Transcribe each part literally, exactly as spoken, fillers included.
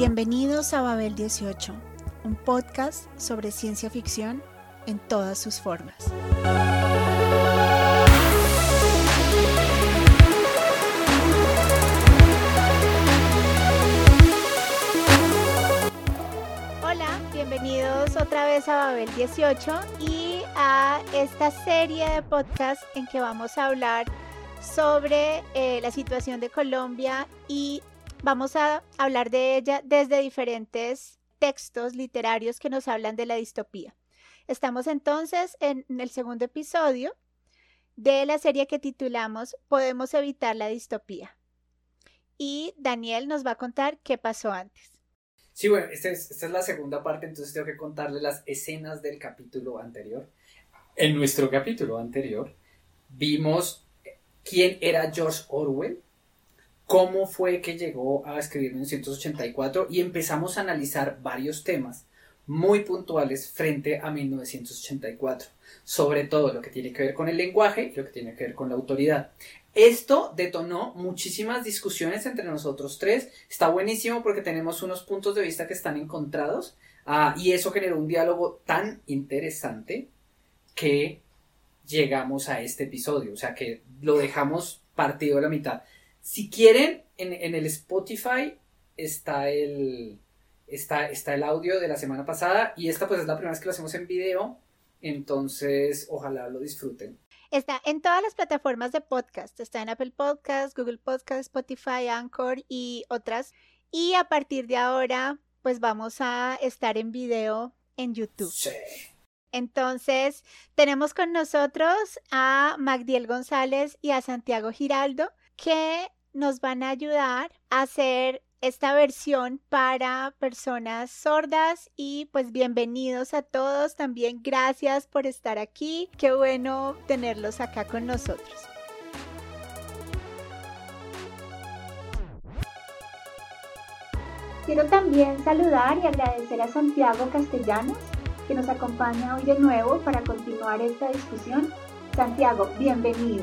Bienvenidos a Babel dieciocho, un podcast sobre ciencia ficción en todas sus formas. Hola, bienvenidos otra vez a Babel dieciocho y a esta serie de podcasts en que vamos a hablar sobre eh, la situación de Colombia y vamos a hablar de ella desde diferentes textos literarios que nos hablan de la distopía. Estamos entonces en el segundo episodio de la serie que titulamos Podemos evitar la distopía. Y Daniel nos va a contar qué pasó antes. Sí, bueno, esta es, esta es la segunda parte, entonces tengo que contarles las escenas del capítulo anterior. En nuestro capítulo anterior vimos quién era George Orwell, cómo fue que llegó a escribir mil novecientos ochenta y cuatro y empezamos a analizar varios temas muy puntuales frente a mil novecientos ochenta y cuatro, sobre todo lo que tiene que ver con el lenguaje y lo que tiene que ver con la autoridad. Esto detonó muchísimas discusiones entre nosotros tres, está buenísimo porque tenemos unos puntos de vista que están encontrados uh, y eso generó un diálogo tan interesante que llegamos a este episodio, o sea que lo dejamos partido a la mitad. Si quieren, en, en el Spotify está el, está, está el audio de la semana pasada y esta pues es la primera vez que lo hacemos en video, entonces ojalá lo disfruten. Está en todas las plataformas de podcast, está en Apple Podcasts, Google Podcasts, Spotify, Anchor y otras. Y a partir de ahora pues vamos a estar en video en YouTube. Sí. Entonces tenemos con nosotros a Magdiel González y a Santiago Giraldo que nos van a ayudar a hacer esta versión para personas sordas y pues bienvenidos a todos, también gracias por estar aquí, qué bueno tenerlos acá con nosotros. Quiero también saludar y agradecer a Santiago Castellanos que nos acompaña hoy de nuevo para continuar esta discusión. Santiago, bienvenido.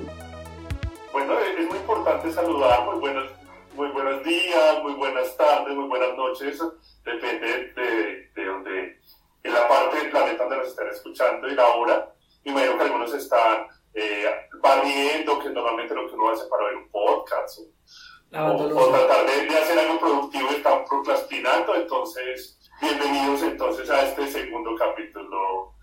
Bueno, es muy importante saludar, muy buenos, muy buenos días, muy buenas tardes, muy buenas noches, depende de, de donde, en la parte del planeta donde nos están escuchando y la hora. Imagino que algunos están eh, barriendo, que es normalmente lo que uno hace para ver un podcast, o, o, o tratar de, de hacer algo productivo y están procrastinando. Entonces, bienvenidos entonces a este segundo capítulo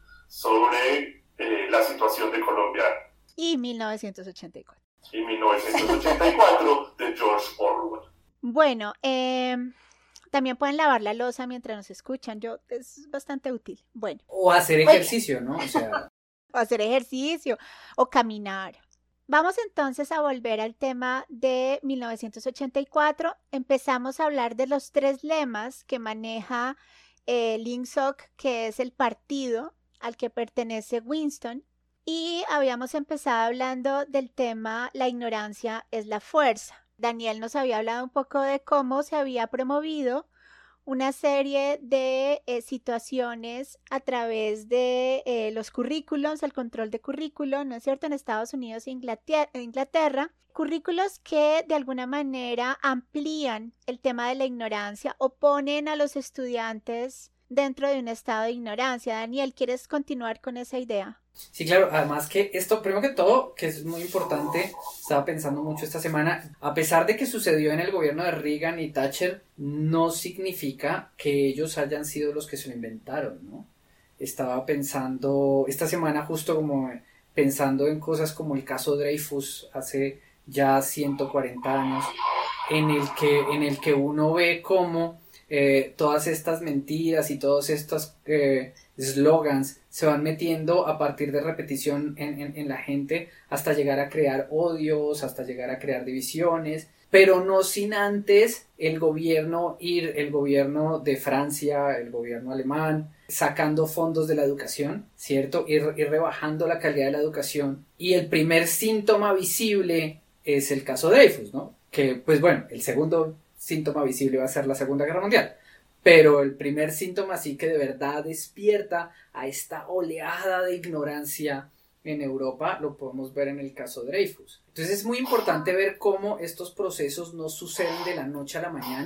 sobre eh, la situación de Colombia. Y mil novecientos ochenta y cuatro. Y mil novecientos ochenta y cuatro de George Orwell. Bueno, eh, también pueden lavar la loza mientras nos escuchan. Yo es bastante útil. Bueno. O hacer ejercicio, ¿no? O sea. O hacer ejercicio o caminar. Vamos entonces a volver al tema de mil novecientos ochenta y cuatro. Empezamos a hablar de los tres lemas que maneja eh, el I N S O C, que es el partido al que pertenece Winston. Y habíamos empezado hablando del tema la ignorancia es la fuerza. Daniel nos había hablado un poco de cómo se había promovido una serie de eh, situaciones a través de eh, los currículos, el control de currículo, ¿no es cierto?, en Estados Unidos e Inglaterra, Inglaterra, currículos que de alguna manera amplían el tema de la ignorancia o ponen a los estudiantes dentro de un estado de ignorancia. Daniel, ¿quieres continuar con esa idea? Sí, claro, además que esto, primero que todo, que es muy importante, estaba pensando mucho esta semana, a pesar de que sucedió en el gobierno de Reagan y Thatcher, no significa que ellos hayan sido los que se lo inventaron, ¿no? Estaba pensando, esta semana justo como pensando en cosas como el caso Dreyfus hace ya ciento cuarenta años, en el que, en el que uno ve cómo Eh, todas estas mentiras y todos estos eh, slogans se van metiendo a partir de repetición en, en, en la gente hasta llegar a crear odios, hasta llegar a crear divisiones, pero no sin antes el gobierno ir, el gobierno de Francia, el gobierno alemán, sacando fondos de la educación, ¿cierto? Ir, ir rebajando la calidad de la educación, y el primer síntoma visible es el caso Dreyfus, ¿no? Que, pues bueno, el segundo síntoma visible va a ser la Segunda Guerra Mundial, pero el primer síntoma sí que de verdad despierta a esta oleada de ignorancia en Europa lo podemos ver en el caso Dreyfus. Entonces es muy importante ver cómo estos procesos no suceden de la noche a la mañana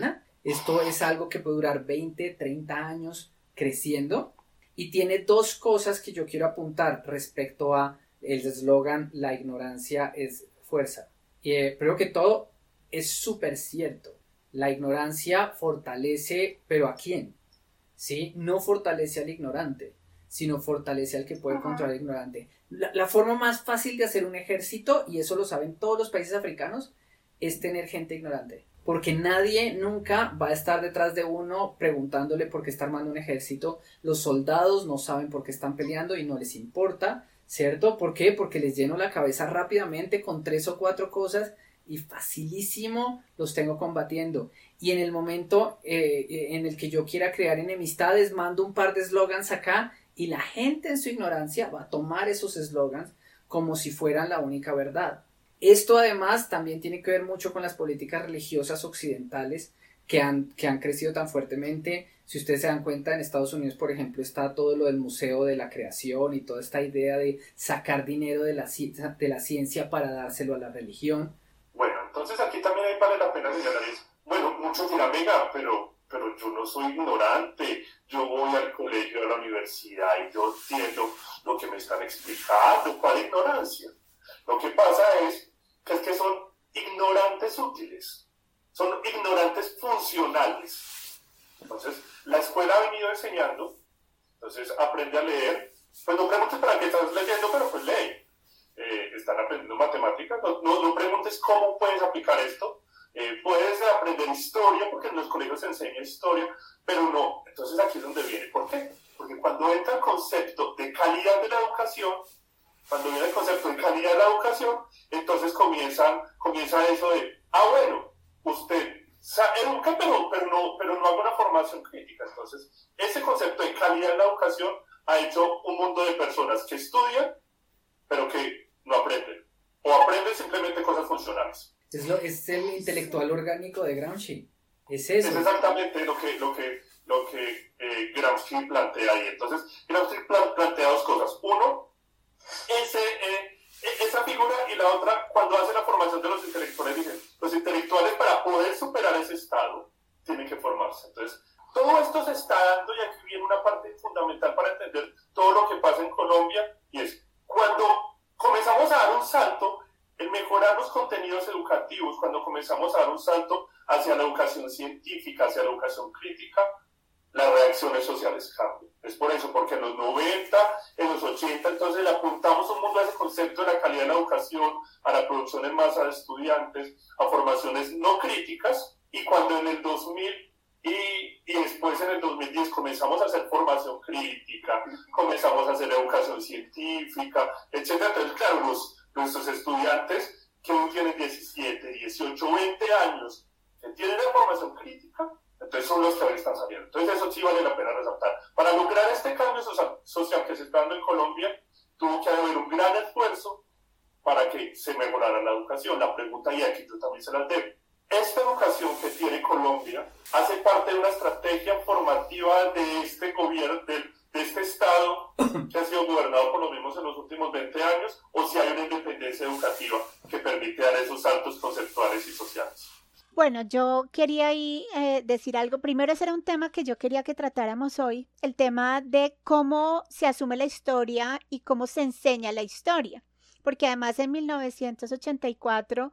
Esto es algo que puede durar veinte, treinta años creciendo y tiene dos cosas que yo quiero apuntar respecto a el eslogan la ignorancia es fuerza. Y eh, primero que todo es súper cierto. La ignorancia fortalece, ¿pero a quién? ¿Sí? No fortalece al ignorante, sino fortalece al que puede controlar al ignorante. La, la forma más fácil de hacer un ejército, y eso lo saben todos los países africanos, es tener gente ignorante. Porque nadie nunca va a estar detrás de uno preguntándole por qué está armando un ejército. Los soldados no saben por qué están peleando y no les importa, ¿cierto? ¿Por qué? Porque les lleno la cabeza rápidamente con tres o cuatro cosas y facilísimo los tengo combatiendo. Y en el momento eh, en el que yo quiera crear enemistades, mando un par de eslogans acá y la gente en su ignorancia va a tomar esos eslogans como si fueran la única verdad. Esto además también tiene que ver mucho con las políticas religiosas occidentales que han, que han crecido tan fuertemente. Si ustedes se dan cuenta, en Estados Unidos, por ejemplo, está todo lo del Museo de la Creación y toda esta idea de sacar dinero de la, de la ciencia para dárselo a la religión. Bueno, entonces aquí también ahí vale la pena señalar eso. Bueno, muchos dirán, venga, pero, pero yo no soy ignorante, yo voy al colegio, a la universidad y yo entiendo lo que me están explicando. ¿Cuál ignorancia? Lo que pasa es que, es que son ignorantes útiles, son ignorantes funcionales. Entonces, la escuela ha venido enseñando, entonces aprende a leer, pues no preguntes para qué estás leyendo, pero pues lee. Eh, están aprendiendo matemáticas, no, no, no preguntes cómo puedes aplicar esto, eh, puedes aprender historia, porque en los colegios se enseña historia, pero no. Entonces aquí es donde viene. ¿Por qué? Porque cuando entra el concepto de calidad de la educación, Cuando viene el concepto de calidad de la educación, entonces comienzan, comienza eso de, ah, bueno, usted educa, pero, pero, no, pero no haga una formación crítica. Entonces, ese concepto de calidad de la educación ha hecho un mundo de personas que estudian, pero que no aprenden. O aprenden simplemente cosas funcionales. Es, lo, es el intelectual orgánico de Gramsci. Es eso. Es exactamente lo que, lo que, lo que eh, Gramsci plantea ahí. Entonces, Gramsci plantea dos cosas. Uno, Ese, eh, esa figura, y la otra, cuando hace la formación de los intelectuales, dicen, los intelectuales para poder superar ese estado tienen que formarse. Entonces, todo esto se está dando, y aquí viene una parte fundamental para entender todo lo que pasa en Colombia, y es, cuando comenzamos a dar un salto en mejorar los contenidos educativos, cuando comenzamos a dar un salto hacia la educación científica, hacia la educación crítica, las reacciones sociales cambian. Es por eso, porque en los noventa, en los ochenta, entonces le apuntamos un mundo a ese concepto de la calidad de la educación, a la producción en masa de estudiantes, a formaciones no críticas, y cuando en el dos mil y, y después en el dos mil diez comenzamos a hacer formación crítica, comenzamos a hacer educación científica, etcétera. Entonces, claro, los, nuestros estudiantes que hoy tienen diecisiete, dieciocho, veinte años, que tienen la formación crítica, entonces son los que ahora están saliendo. Entonces eso sí vale la pena resaltar. Para lograr este cambio social que se está dando en Colombia, tuvo que haber un gran esfuerzo para que se mejorara la educación. La pregunta, y aquí yo también se las debo, ¿esta educación que tiene Colombia hace parte de una estrategia formativa de este gobierno, de, de este Estado que ha sido gobernado por los mismos en los últimos veinte años, o si hay una independencia educativa que permite dar esos saltos conceptuales y sociales? Bueno, yo quería ahí eh, decir algo. Primero, ese era un tema que yo quería que tratáramos hoy, el tema de cómo se asume la historia y cómo se enseña la historia. Porque además en mil novecientos ochenta y cuatro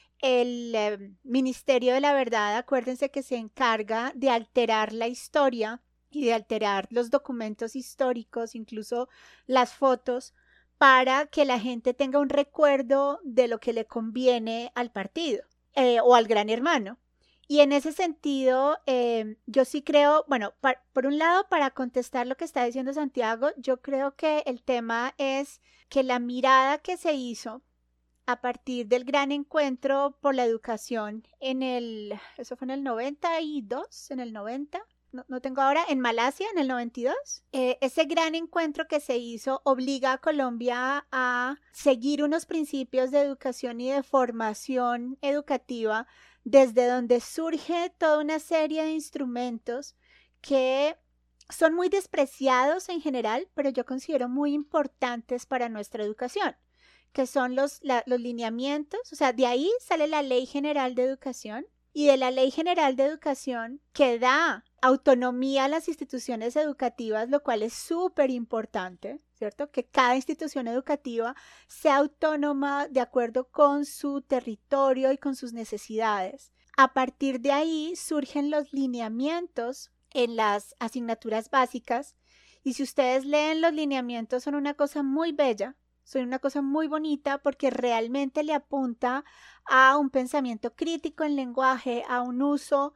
el eh, Ministerio de la Verdad, acuérdense que se encarga de alterar la historia y de alterar los documentos históricos, incluso las fotos, para que la gente tenga un recuerdo de lo que le conviene al partido. Eh, o al gran hermano. Y en ese sentido, eh, yo sí creo, bueno, par, por un lado, para contestar lo que está diciendo Santiago, yo creo que el tema es que la mirada que se hizo a partir del gran encuentro por la educación en el, eso fue en el noventa y dos, en el noventa, no, no tengo ahora, en Malasia, en el noventa y dos, eh, ese gran encuentro que se hizo obliga a Colombia a seguir unos principios de educación y de formación educativa desde donde surge toda una serie de instrumentos que son muy despreciados en general, pero yo considero muy importantes para nuestra educación, que son los, la, los lineamientos, o sea, de ahí sale la Ley General de Educación, y de la Ley General de Educación, que da autonomía a las instituciones educativas, lo cual es súper importante, ¿cierto? Que cada institución educativa sea autónoma de acuerdo con su territorio y con sus necesidades. A partir de ahí surgen los lineamientos en las asignaturas básicas, y si ustedes leen los lineamientos son una cosa muy bella, son una cosa muy bonita porque realmente le apunta a un pensamiento crítico en lenguaje, a un uso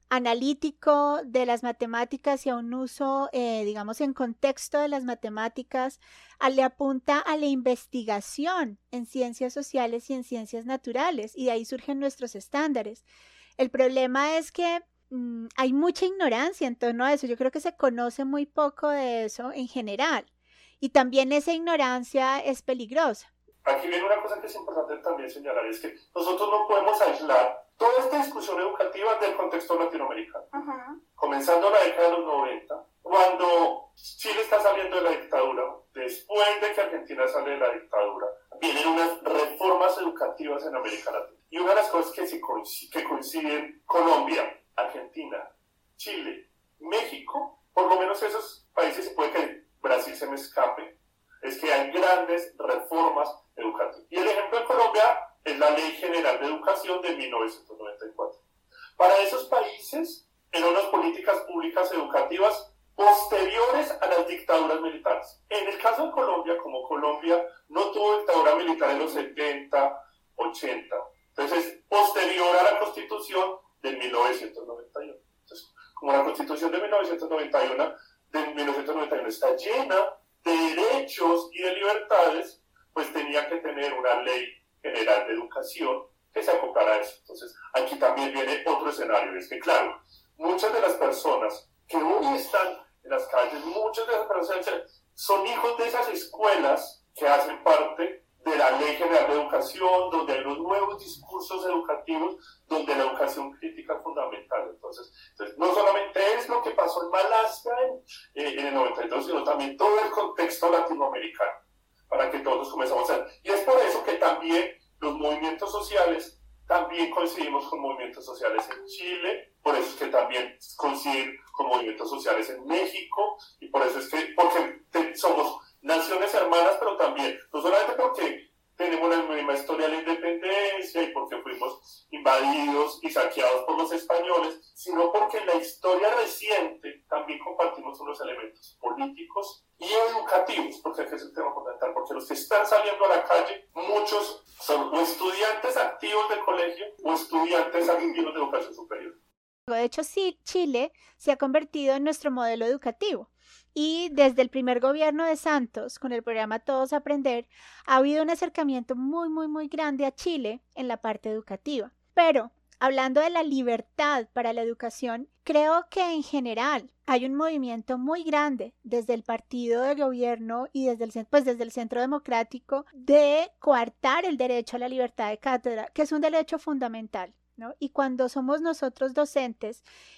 analítico de las matemáticas y a un uso, eh, digamos, en contexto de las matemáticas, a, le apunta a la investigación en ciencias sociales y en ciencias naturales, y de ahí surgen nuestros estándares. El problema es que mmm, hay mucha ignorancia en torno a eso. Yo creo que se conoce muy poco de eso en general, y también esa ignorancia es peligrosa. Aquí viene una cosa que es importante también señalar, es que nosotros no podemos aislar toda esta discusión educativa del contexto latinoamericano. Uh-huh. Comenzando la década de los noventa, cuando Chile está saliendo de la dictadura, después de que Argentina sale de la dictadura, vienen unas reformas educativas en América Latina. Y una de las cosas que, se coinciden, que coinciden Colombia, Argentina, Chile, México, por lo menos esos países, se puede que Brasil se me escape, es que hay grandes reformas educativas. Y el ejemplo de Colombia es la Ley General de Educación de mil novecientos noventa y cuatro. Para esos países eran unas políticas públicas educativas posteriores a las dictaduras militares. En el caso de Colombia, como Colombia no tuvo dictadura militar en los setenta, ochenta, entonces es posterior a la Constitución de mil novecientos noventa y uno. Entonces, como la Constitución de mil novecientos noventa y uno, de mil novecientos noventa y uno está llena de derechos y de libertades, pues tenía que tener una ley general de educación que se acoplara a eso. Entonces, aquí también viene otro escenario, es que claro, muchas de las personas que hoy están en las calles, muchas de las personas son hijos de esas escuelas que hacen parte de la Ley General de Educación, donde hay unos nuevos discursos educativos, donde la educación crítica es fundamental. Entonces, entonces no solamente es lo que pasó en Malasia en, eh, en el noventa y dos, sino también todo el contexto latinoamericano, para que todos comenzamos a ver. Y es por eso que también los movimientos sociales, también coincidimos con movimientos sociales en Chile, por eso es que también coinciden con movimientos sociales en México, y por eso es que, porque te, somos naciones hermanas, pero también, no solamente porque tenemos la misma historia de la independencia y porque fuimos invadidos y saqueados por los españoles, sino porque en la historia reciente también compartimos unos elementos políticos y educativos, porque aquí es el tema fundamental, porque los que están saliendo a la calle, muchos son o estudiantes activos de colegio o estudiantes activos de educación superior. De hecho, sí, Chile se ha convertido en nuestro modelo educativo. Y desde el primer gobierno de Santos, con el programa Todos Aprender, ha habido un acercamiento muy, muy, muy grande a Chile en la parte educativa. Pero, hablando de la libertad para la educación, creo que en general hay un movimiento muy grande desde el partido de gobierno y desde el, pues desde el Centro Democrático de coartar el derecho a la libertad de cátedra, que es un derecho fundamental, ¿no? Y cuando somos nosotros docentes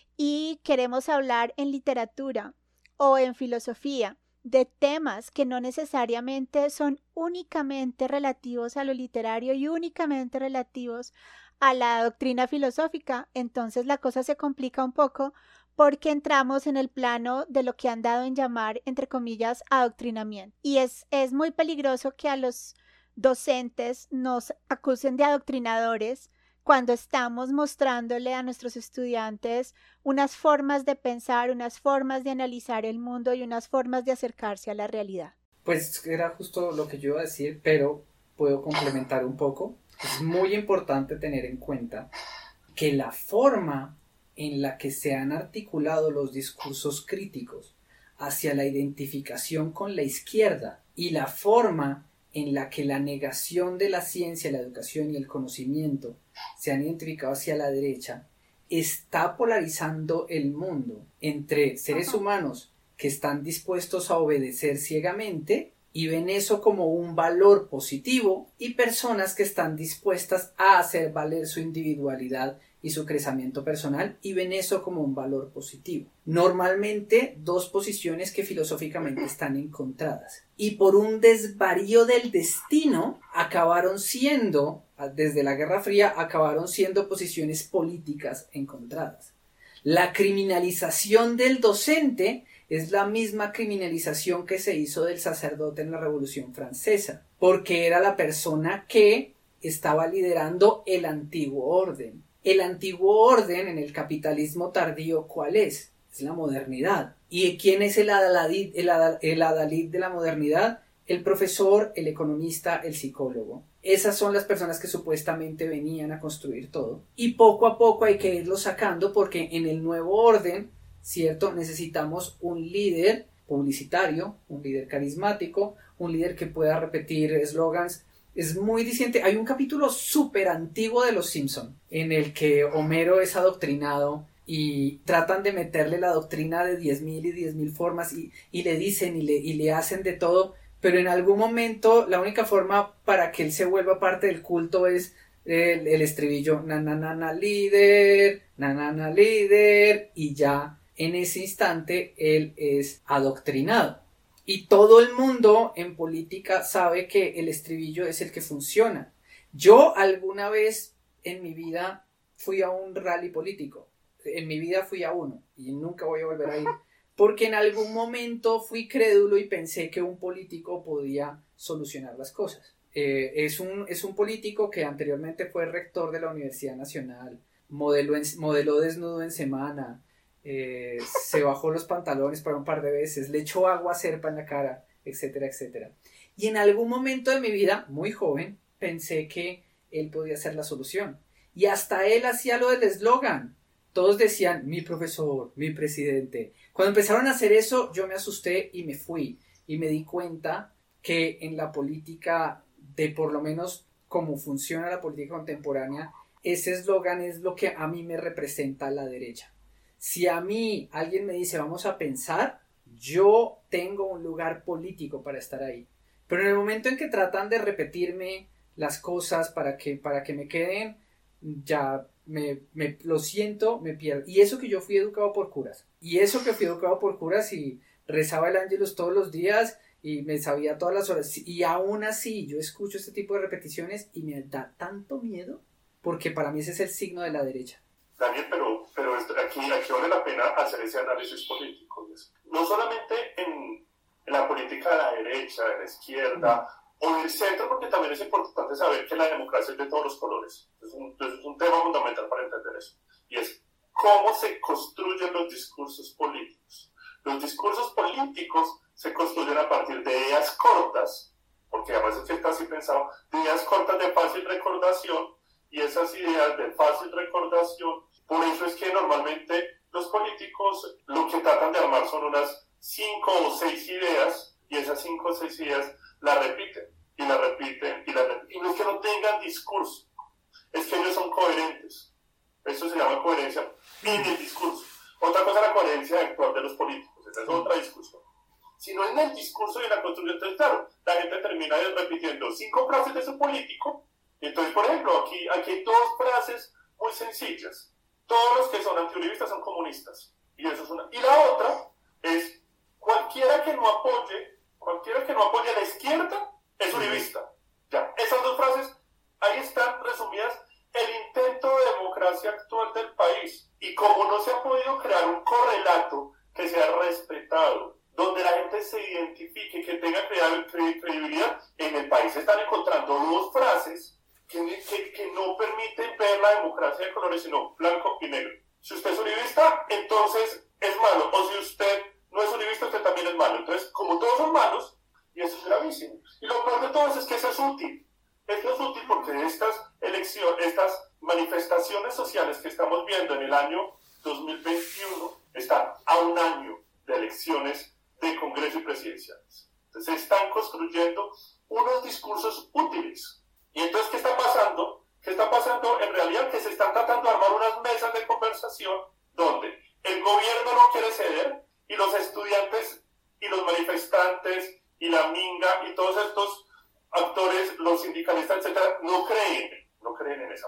y queremos hablar en literatura o en filosofía de temas que no necesariamente son únicamente relativos a lo literario y únicamente relativos a la doctrina filosófica, entonces la cosa se complica un poco porque entramos en el plano de lo que han dado en llamar, entre comillas, adoctrinamiento. Y es, es muy peligroso que a los docentes nos acusen de adoctrinadores cuando estamos mostrándole a nuestros estudiantes unas formas de pensar, unas formas de analizar el mundo y unas formas de acercarse a la realidad. Pues era justo lo que yo iba a decir, pero puedo complementar un poco. Es muy importante tener en cuenta que la forma en la que se han articulado los discursos críticos hacia la identificación con la izquierda y la forma en la que la negación de la ciencia, la educación y el conocimiento se han identificado hacia la derecha, está polarizando el mundo entre seres Ajá. humanos que están dispuestos a obedecer ciegamente y ven eso como un valor positivo, y personas que están dispuestas a hacer valer su individualidad y su crecimiento personal y ven eso como un valor positivo. Normalmente dos posiciones que filosóficamente están encontradas y por un desvarío del destino acabaron siendo, desde la Guerra Fría, acabaron siendo posiciones políticas encontradas. La criminalización del docente es la misma criminalización que se hizo del sacerdote en la Revolución Francesa, porque era la persona que estaba liderando el antiguo orden. El antiguo orden en el capitalismo tardío, ¿cuál es? Es la modernidad. ¿Y quién es el adalid, el, adal, el adalid de la modernidad? El profesor, el economista, el psicólogo. Esas son las personas que supuestamente venían a construir todo. Y poco a poco hay que irlo sacando porque en el nuevo orden, ¿cierto? Necesitamos un líder publicitario, un líder carismático, un líder que pueda repetir eslogans. Es muy diciente. Hay un capítulo súper antiguo de Los Simpson en el que Homero es adoctrinado y tratan de meterle la doctrina de diez mil y diez mil formas y, y le dicen y le, y le hacen de todo, pero en algún momento la única forma para que él se vuelva parte del culto es el, el estribillo na na na na líder, na na na líder, y ya en ese instante él es adoctrinado. Y todo el mundo en política sabe que el estribillo es el que funciona. Yo alguna vez en mi vida fui a un rally político. En mi vida fui a uno y nunca voy a volver a ir. Porque en algún momento fui crédulo y pensé que un político podía solucionar las cosas. Eh, es, un, es un político que anteriormente fue rector de la Universidad Nacional, modeló, en, modeló desnudo en semana, eh, se bajó los pantalones para un par de veces, le echó agua serpa en la cara, etcétera, etcétera. Y en algún momento de mi vida, muy joven, pensé que él podía ser la solución. Y hasta él hacía lo del eslogan. Todos decían, mi profesor, mi presidente. Cuando empezaron a hacer eso, yo me asusté y me fui. Y me di cuenta que en la política, de por lo menos cómo funciona la política contemporánea, ese eslogan es lo que a mí me representa a la derecha. Si a mí alguien me dice, vamos a pensar, yo tengo un lugar político para estar ahí. Pero en el momento en que tratan de repetirme las cosas para que, para que me queden, ya... Me, me lo siento, me pierdo. Y eso que yo fui educado por curas. Y eso que fui educado por curas y rezaba el ángelus todos los días y me sabía todas las horas. Y aún así yo escucho este tipo de repeticiones y me da tanto miedo porque para mí ese es el signo de la derecha. Daniel, pero, pero esto, aquí, aquí vale la pena hacer ese análisis político. No solamente en, en la política de la derecha, de la izquierda, mm. o del centro, porque también es importante saber que la democracia es de todos los colores. Es un, es un tema fundamental para entender eso. Y es cómo se construyen los discursos políticos. Los discursos políticos se construyen a partir de ideas cortas, porque además es que está así pensado, de ideas cortas de fácil recordación, y esas ideas de fácil recordación, por eso es que normalmente los políticos lo que tratan de armar son unas cinco o seis ideas, y esas cinco o seis ideas la repiten, y la repiten, y la repiten. Y no es que no tengan discurso, es que ellos son coherentes. Eso se llama coherencia en el discurso. Otra cosa es la coherencia actual de los políticos, esa es otra discusión. Si no en el discurso y en la construcción, entonces claro, la gente termina repitiendo cinco frases de su político. Entonces, por ejemplo, aquí, aquí hay dos frases muy sencillas. Todos los que son antiuribistas son comunistas. Y, eso es una. Y la otra es, cualquiera que no apoye Cualquiera que no apoye a la izquierda es uribista. Ya, esas dos frases, ahí están resumidas el intento de democracia actual del país. Y como no se ha podido crear un correlato que sea respetado, donde la gente se identifique, que tenga credibilidad, en el país se están encontrando dos frases que, que, que no permiten ver la democracia de colores, sino blanco y negro. Si usted es uribista, entonces es malo. O si usted no es uribista, usted también es malo. Entonces, como todos son malos, y eso es gravísimo. Y lo peor de todo es que eso es útil. Esto es útil porque estas elecciones, estas manifestaciones sociales que estamos viendo en el año dos mil veintiuno están a un año de elecciones de Congreso y presidenciales. Entonces, se están construyendo unos discursos útiles. Y entonces, ¿qué está pasando? ¿Qué está pasando? En realidad, que se están tratando de armar unas mesas de conversación donde el gobierno no quiere ceder, y los estudiantes y los manifestantes y la minga y todos estos actores, los sindicalistas, etcétera, no creen, no creen en esa mesa.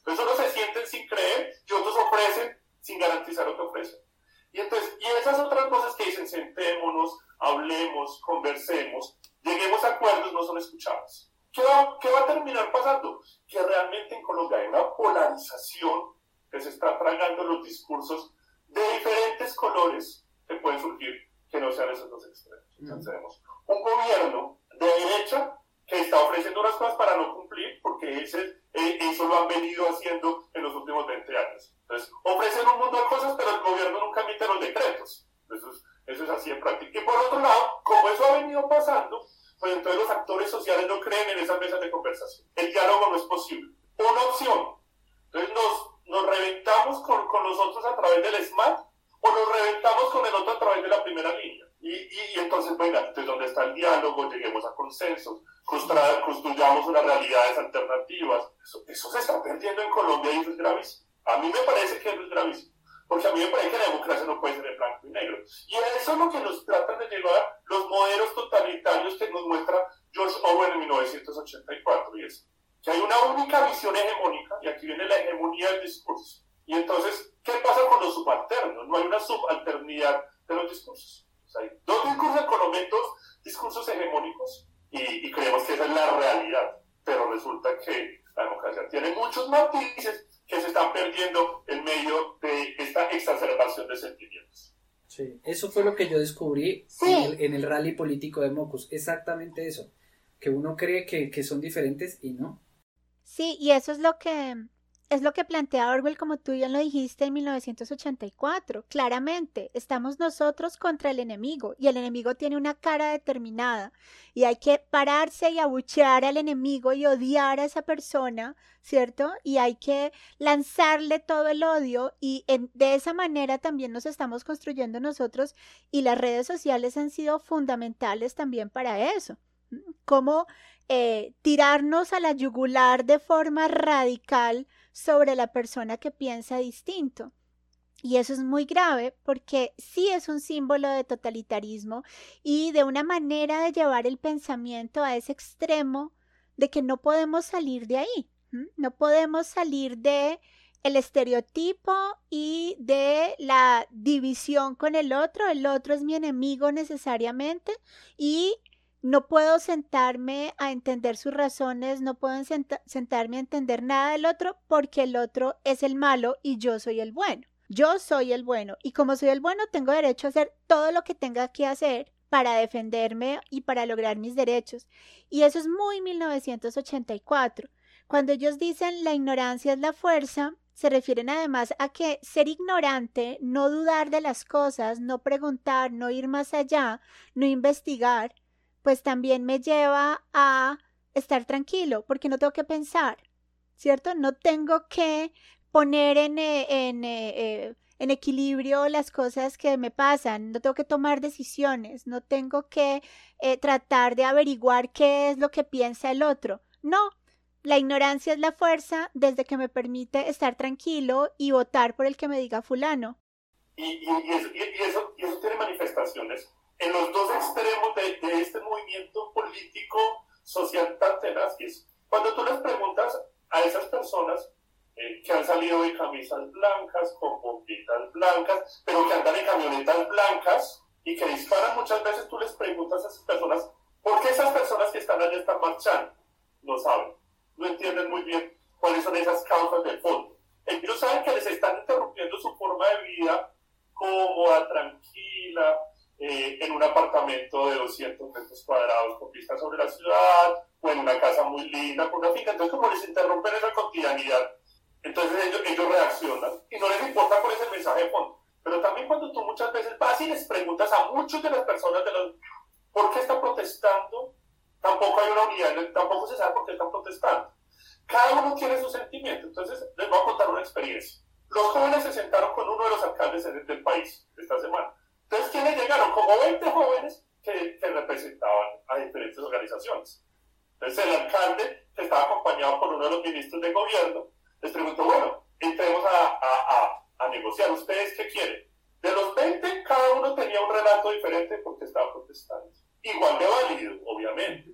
Entonces unos se sienten sin creer y otros ofrecen sin garantizar lo que ofrecen. Y entonces, y esas otras cosas que dicen, sentémonos, hablemos, conversemos, lleguemos a acuerdos, no son escuchadas. ¿Qué va, qué va a terminar pasando? Que realmente en Colombia hay una polarización que se está tragando los discursos de diferentes colores que pueden surgir, que no sean esos dos extremos. Entonces tenemos un gobierno de derecha que está ofreciendo unas cosas para no cumplir, porque ese, eh, eso lo han venido haciendo en los últimos veinte años. Entonces, ofrecen un mundo de cosas, pero el gobierno nunca emite los decretos. Eso es, eso es así en práctica. Y por otro lado, como eso ha venido pasando, pues entonces los actores sociales no creen en esas mesas de conversación. El diálogo no es posible. Una opción. Entonces nos, nos reventamos con, con los otros a través del SMART o nos reventamos con el otro a través de la primera línea. Y, y, y entonces, venga, entonces ¿dónde está el diálogo? Lleguemos a consensos, construyamos unas realidades alternativas. Eso, eso se está perdiendo en Colombia y eso es gravísimo. A mí me parece que eso es gravísimo. Porque a mí me parece que la democracia no puede ser en blanco y negro. Y eso es lo que nos tratan de llevar los modelos totalitarios que nos muestra George Orwell en mil novecientos ochenta y cuatro. Y es que hay una única visión hegemónica, y aquí viene la hegemonía del discurso. Y entonces, ¿qué pasa con los subalternos? No hay una subalternidad de los discursos. O sea, hay dos discursos en Colombia, dos discursos hegemónicos, y, y creemos que esa es la realidad. Pero resulta que la democracia tiene muchos matices que se están perdiendo en medio de esta exacerbación de sentimientos. Sí, eso fue lo que yo descubrí sí. en, el, en el rally político de Mocus, exactamente eso, que uno cree que, que son diferentes y no. Sí, y eso es lo que es lo que plantea Orwell, como tú ya lo dijiste, en mil novecientos ochenta y cuatro. Claramente, estamos nosotros contra el enemigo y el enemigo tiene una cara determinada y hay que pararse y abuchear al enemigo y odiar a esa persona, ¿cierto? Y hay que lanzarle todo el odio y en, de esa manera también nos estamos construyendo nosotros y las redes sociales han sido fundamentales también para eso. Cómo eh, tirarnos a la yugular de forma radical sobre la persona que piensa distinto. Y eso es muy grave porque sí es un símbolo de totalitarismo y de una manera de llevar el pensamiento a ese extremo de que no podemos salir de ahí. ¿m? No podemos salir de el estereotipo y de la división con el otro. El otro es mi enemigo necesariamente y no puedo sentarme a entender sus razones, no puedo senta- sentarme a entender nada del otro porque el otro es el malo y yo soy el bueno. Yo soy el bueno y como soy el bueno tengo derecho a hacer todo lo que tenga que hacer para defenderme y para lograr mis derechos. Y eso es muy mil novecientos ochenta y cuatro. Cuando ellos dicen la ignorancia es la fuerza, se refieren además a que ser ignorante, no dudar de las cosas, no preguntar, no ir más allá, no investigar, pues también me lleva a estar tranquilo, porque no tengo que pensar, ¿cierto? No tengo que poner en, en, en, en equilibrio las cosas que me pasan, no tengo que tomar decisiones, no tengo que eh, tratar de averiguar qué es lo que piensa el otro. No, la ignorancia es la fuerza desde que me permite estar tranquilo y votar por el que me diga fulano. Y, y, y, eso, y, y, eso, y eso tiene manifestaciones en los dos extremos de, de este movimiento político social tan tenaz que es cuando tú les preguntas a esas personas eh, que han salido de camisas blancas, con bombitas blancas, pero que andan en camionetas blancas y que disparan muchas veces, tú les preguntas a esas personas ¿por qué esas personas que están allá están marchando? No saben, no entienden muy bien cuáles son esas causas de fondo. Ellos saben que les están interrumpiendo su forma de vida cómoda, tranquila, Eh, en un apartamento de doscientos metros cuadrados con vista sobre la ciudad, o en una casa muy linda, con una finca. Entonces, como les interrumpen esa cotidianidad, entonces ellos, ellos reaccionan y no les importa cuál es el mensaje de fondo. Pero también cuando tú muchas veces vas y les preguntas a muchas de las personas de los, ¿por qué están protestando? Tampoco hay una unidad, tampoco se sabe por qué están protestando. Cada uno tiene su sentimiento. Entonces, les voy a contar una experiencia. Los jóvenes se sentaron con uno de los alcaldes del país esta semana. Entonces, ¿quiénes llegaron? Como veinte jóvenes que, que representaban a diferentes organizaciones. Entonces, el alcalde, que estaba acompañado por uno de los ministros de gobierno, les preguntó, bueno, entremos a, a, a, a negociar. ¿Ustedes qué quieren? De los veinte, cada uno tenía un relato diferente porque estaba protestando. Igual de válido, obviamente.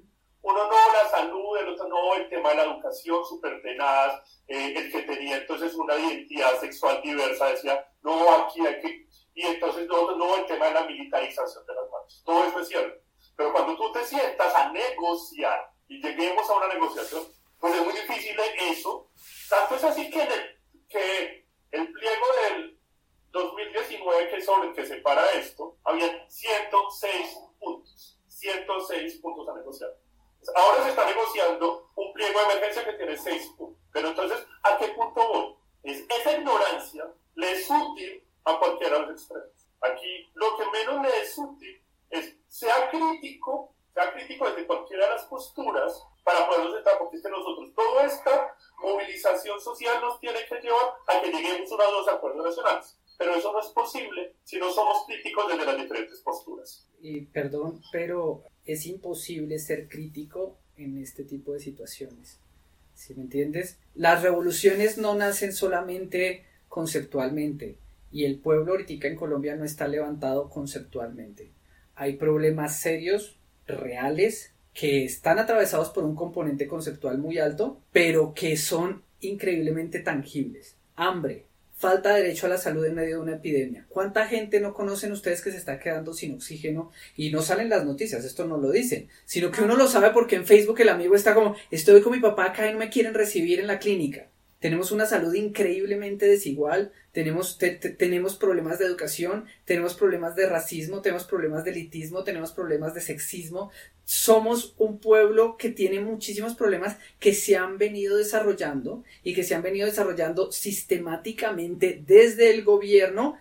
uno no, la salud, el otro no, el tema de la educación, súper tenaz, eh, el que tenía entonces una identidad sexual diversa decía, no, aquí hay que, y entonces no, no, el tema de la militarización de las marchas, todo eso es cierto, pero cuando tú te sientas a negociar, y lleguemos a una negociación, pues es muy difícil eso, tanto es así que, el, que el pliego del dos mil diecinueve, que es sobre el que se para esto, había ciento seis puntos, ciento seis puntos a negociar. Ahora se está negociando un pliego de emergencia que tiene seis puntos. Pero entonces, ¿a qué punto voy? Es, esa ignorancia le es útil a cualquiera de los extremos. Aquí lo que menos le es útil es, sea crítico, sea crítico desde cualquiera de las posturas para podernos sentar, porque es que nosotros, toda esta movilización social nos tiene que llevar a que lleguemos a unos dos acuerdos nacionales. Pero eso no es posible si no somos críticos desde las diferentes posturas. Y perdón, pero es imposible ser crítico en este tipo de situaciones. ¿Sí me entiendes? Las revoluciones no nacen solamente conceptualmente, y el pueblo ahorita en Colombia no está levantado conceptualmente. Hay problemas serios, reales, que están atravesados por un componente conceptual muy alto, pero que son increíblemente tangibles. Hambre, falta de derecho a la salud en medio de una epidemia. ¿Cuánta gente no conocen ustedes que se está quedando sin oxígeno? Y no salen las noticias, esto no lo dicen, sino que uno lo sabe porque en Facebook el amigo está como, estoy con mi papá acá y no me quieren recibir en la clínica. Tenemos una salud increíblemente desigual, tenemos, te, te, tenemos problemas de educación, tenemos problemas de racismo, tenemos problemas de elitismo, tenemos problemas de sexismo. Somos un pueblo que tiene muchísimos problemas que se han venido desarrollando y que se han venido desarrollando sistemáticamente desde el gobierno,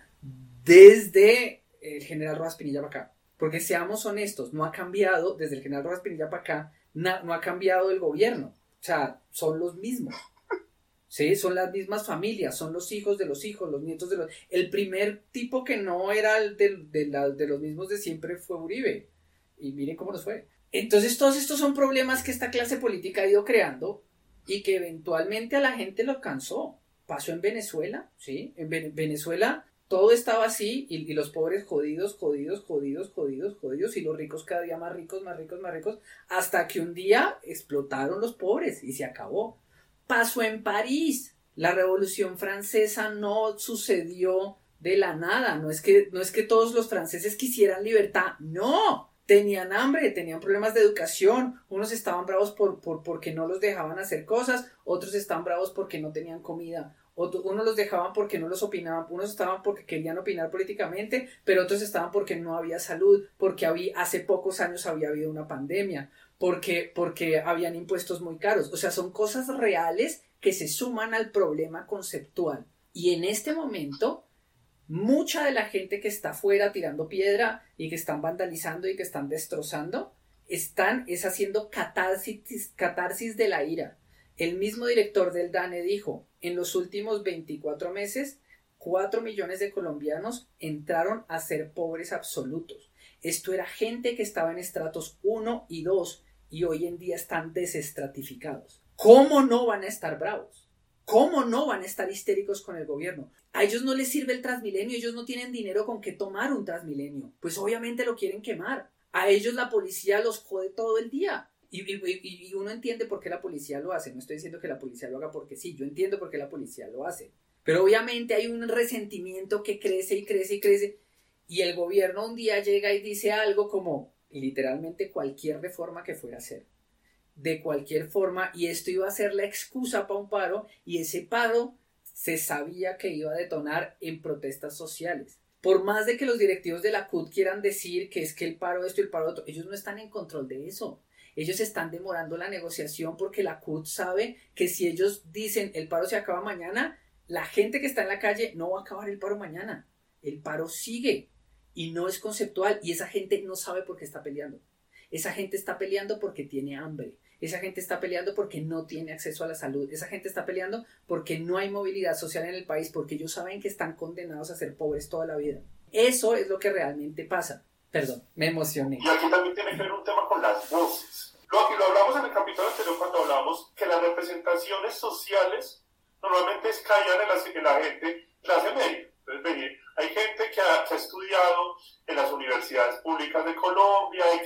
desde el general Rojas Pinilla para acá. Porque seamos honestos, no ha cambiado desde el general Rojas Pinilla para acá, na, no ha cambiado el gobierno. O sea, son los mismos. Sí, son las mismas familias, son los hijos de los hijos, los nietos de los... El primer tipo que no era el de, de, la, de los mismos de siempre fue Uribe. Y miren cómo nos fue. Entonces todos estos son problemas que esta clase política ha ido creando y que eventualmente a la gente lo cansó. Pasó en Venezuela, ¿sí? En Ve- Venezuela todo estaba así y, y los pobres jodidos, jodidos, jodidos, jodidos, jodidos y los ricos cada día más ricos, más ricos, más ricos, hasta que un día explotaron los pobres y se acabó. Pasó en París. La Revolución Francesa no sucedió de la nada. No es que, no es que todos los franceses quisieran libertad. No. Tenían hambre, tenían problemas de educación. Unos estaban bravos por, por, porque no los dejaban hacer cosas. Otros estaban bravos porque no tenían comida. Otros, unos los dejaban porque no los opinaban. Unos estaban porque querían opinar políticamente. Pero otros estaban porque no había salud. Porque había, hace pocos años había habido una pandemia. Porque, porque habían impuestos muy caros. O sea, son cosas reales que se suman al problema conceptual. Y en este momento, mucha de la gente que está afuera tirando piedra y que están vandalizando y que están destrozando, están es haciendo catarsis, catarsis de la ira. El mismo director del DANE dijo, en los últimos veinticuatro meses, cuatro millones de colombianos entraron a ser pobres absolutos. Esto era gente que estaba en estratos uno y dos, y hoy en día están desestratificados. ¿Cómo no van a estar bravos? ¿Cómo no van a estar histéricos con el gobierno? A ellos no les sirve el Transmilenio, ellos no tienen dinero con qué tomar un Transmilenio. Pues obviamente lo quieren quemar. A ellos la policía los jode todo el día. Y, y, y uno entiende por qué la policía lo hace. No estoy diciendo que la policía lo haga porque sí, yo entiendo por qué la policía lo hace. Pero obviamente hay un resentimiento que crece y crece y crece. Y el gobierno un día llega y dice algo como... literalmente cualquier reforma que fuera a hacer, de cualquier forma, y esto iba a ser la excusa para un paro, y ese paro se sabía que iba a detonar en protestas sociales. Por más de que los directivos de la C U T quieran decir que es que el paro esto y el paro otro, ellos no están en control de eso. Ellos están demorando la negociación porque la C U T sabe que si ellos dicen el paro se acaba mañana, la gente que está en la calle no va a acabar el paro mañana. El paro sigue. Y no es conceptual, y esa gente no sabe por qué está peleando. Esa gente está peleando porque tiene hambre. Esa gente está peleando porque no tiene acceso a la salud. Esa gente está peleando porque no hay movilidad social en el país, porque ellos saben que están condenados a ser pobres toda la vida. Eso es lo que realmente pasa. Perdón, me emocioné. Y aquí también tiene que ver un tema con las voces. Lo, lo hablamos en el capítulo anterior cuando hablamos que las representaciones sociales normalmente caían en la, en la gente clase media. Entonces, hay gente que ha, que ha estudiado en las universidades públicas de Colombia y que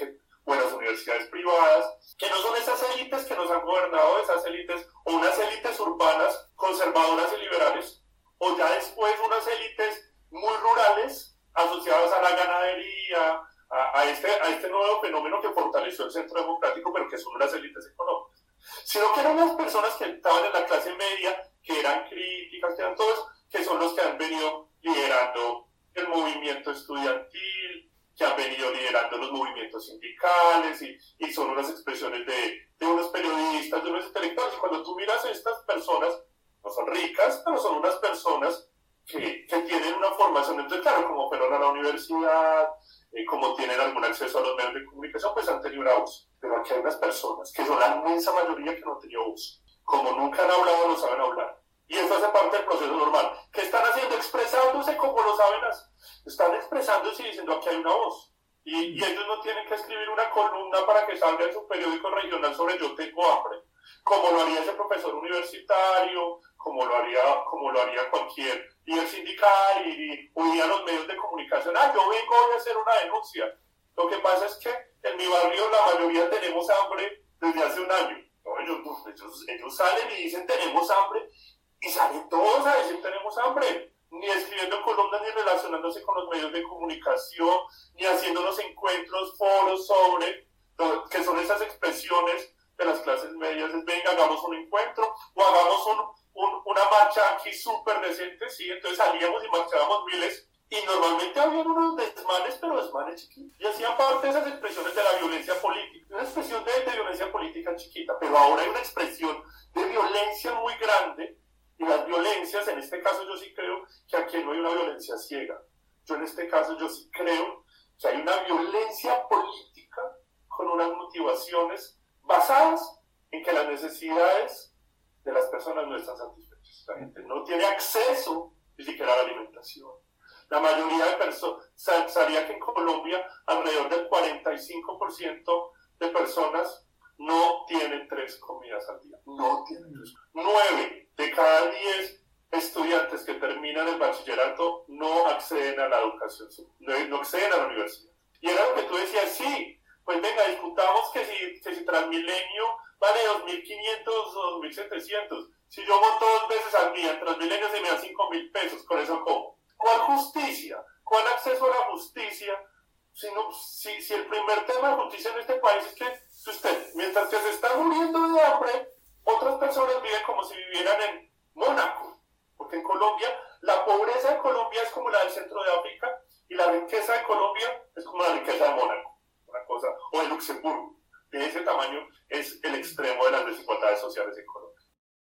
o en las universidades privadas, que no son esas élites que nos han gobernado, esas élites, o unas élites urbanas conservadoras y liberales, o ya después unas élites muy rurales asociadas a la ganadería, a, a, este, a este nuevo fenómeno que fortaleció el centro democrático, pero que son unas élites económicas, sino que eran las personas que estaban en la clase media, que eran críticas, que eran todos, que son los que han venido liderando el movimiento estudiantil, que han venido liderando los movimientos sindicales, y, y son unas expresiones de, de unos periodistas, de unos intelectuales. Y cuando tú miras a estas personas, no son ricas, pero son unas personas que, que tienen una formación. Entonces, claro, como fueron a la universidad, eh, como tienen algún acceso a los medios de comunicación, pues han tenido una voz. Pero aquí hay unas personas, que son la inmensa mayoría, que no han tenido voz. Como nunca han hablado, no saben hablar. Y eso hace parte del proceso normal. ¿Qué están haciendo? Expresándose como lo saben hacer. Están expresándose y diciendo aquí hay una voz. Y, y ellos no tienen que escribir una columna para que salga en su periódico regional sobre yo tengo hambre, como lo haría ese profesor universitario, como lo haría, como lo haría cualquier líder sindical, y hoy día los medios de comunicación. Ah, yo vengo hoy a hacer una denuncia. Lo que pasa es que en mi barrio la mayoría tenemos hambre desde hace un año. No, ellos, ellos, ellos salen y dicen tenemos hambre, y salen todos a decir tenemos hambre, ni escribiendo columnas, ni relacionándose con los medios de comunicación, ni haciendo los encuentros, foros sobre, que son esas expresiones de las clases medias. Es, venga, hagamos un encuentro, o hagamos un, un, una marcha aquí súper decente, sí, entonces salíamos y marchábamos miles, y normalmente habían unos desmanes, pero desmanes chiquitos, y hacían parte de esas expresiones de la violencia política, una expresión de, de violencia política chiquita, pero ahora hay una expresión de violencia muy grande. Y las violencias, en este caso yo sí creo que aquí no hay una violencia ciega. Yo en este caso yo sí creo que hay una violencia política con unas motivaciones basadas en que las necesidades de las personas no están satisfechas. La gente no tiene acceso ni siquiera a la alimentación. La mayoría de personas, sabía que en Colombia alrededor del cuarenta y cinco por ciento de personas no tienen tres comidas al día. No tienen tres. Nueve de cada diez estudiantes que terminan el bachillerato no acceden a la educación, no, no acceden a la universidad. Y era lo que tú decías, sí, pues venga, discutamos que si, que si Transmilenio vale dos mil quinientos o dos mil setecientos. Si yo monto dos veces al día en Transmilenio se me dan cinco mil pesos, ¿con eso cómo? ¿Cuál justicia? ¿Cuál acceso a la justicia? Si, no, si, si el primer tema de justicia en este país es que usted, mientras que se está muriendo de hambre, otras personas viven como si vivieran en Mónaco, porque en Colombia, la pobreza de Colombia es como la del centro de África, y la riqueza de Colombia es como la riqueza de Mónaco, una cosa, o de Luxemburgo. De ese tamaño es el extremo de las desigualdades sociales en Colombia.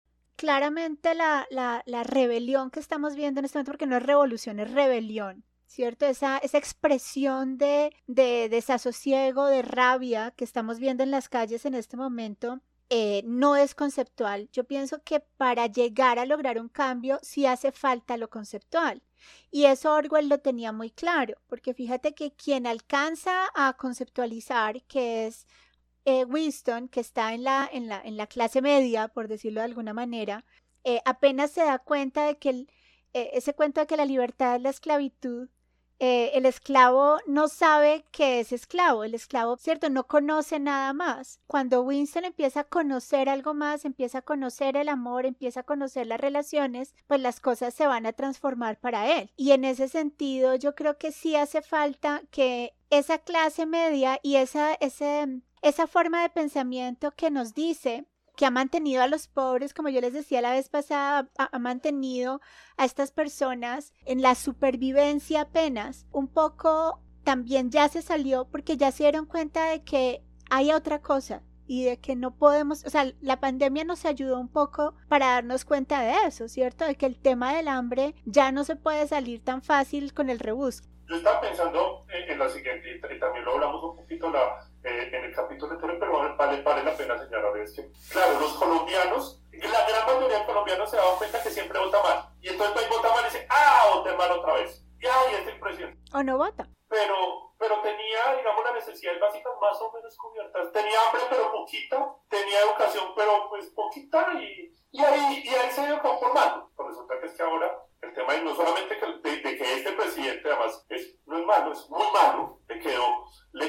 Claramente la, la, la rebelión que estamos viendo en este momento, porque no es revolución, es rebelión, ¿cierto? Esa, esa expresión de, de desasosiego, de rabia que estamos viendo en las calles en este momento, Eh, no es conceptual. Yo pienso que para llegar a lograr un cambio sí hace falta lo conceptual, y eso Orwell lo tenía muy claro, porque fíjate que quien alcanza a conceptualizar, que es eh, Winston, que está en la, en, la, en la clase media, por decirlo de alguna manera, eh, apenas se da cuenta de que el, eh, ese cuento de que la libertad es la esclavitud. Eh, el esclavo no sabe que es esclavo, el esclavo, ¿cierto?, no conoce nada más. Cuando Winston empieza a conocer algo más, empieza a conocer el amor, empieza a conocer las relaciones, pues las cosas se van a transformar para él. Y en ese sentido yo creo que sí hace falta que esa clase media y esa, ese, esa forma de pensamiento que nos dice que ha mantenido a los pobres, como yo les decía la vez pasada, ha, ha mantenido a estas personas en la supervivencia apenas, un poco también ya se salió, porque ya se dieron cuenta de que hay otra cosa y de que no podemos, o sea, la pandemia nos ayudó un poco para darnos cuenta de eso, ¿cierto? De que el tema del hambre ya no se puede salir tan fácil con el rebusque. Yo estaba pensando en, en la siguiente, y también lo hablamos un poquito la, eh, en el capítulo anterior, pero vale, vale la pena señalar, es que, claro, los colombianos, la gran mayoría de colombianos se dan cuenta que siempre vota mal, y entonces ahí vota mal y dice, ah, voté mal otra vez, y ahí es el presidente. O no vota. Pero, pero tenía, digamos, las necesidades básicas más o menos cubiertas. Tenía hambre, pero poquita. Tenía educación, pero pues poquita. Y, y, ahí, y ahí se dio conformando. Pero resulta que es que ahora el tema es no solamente que, de, de que este presidente, además, es, no es malo, es muy malo. Le quedó, le,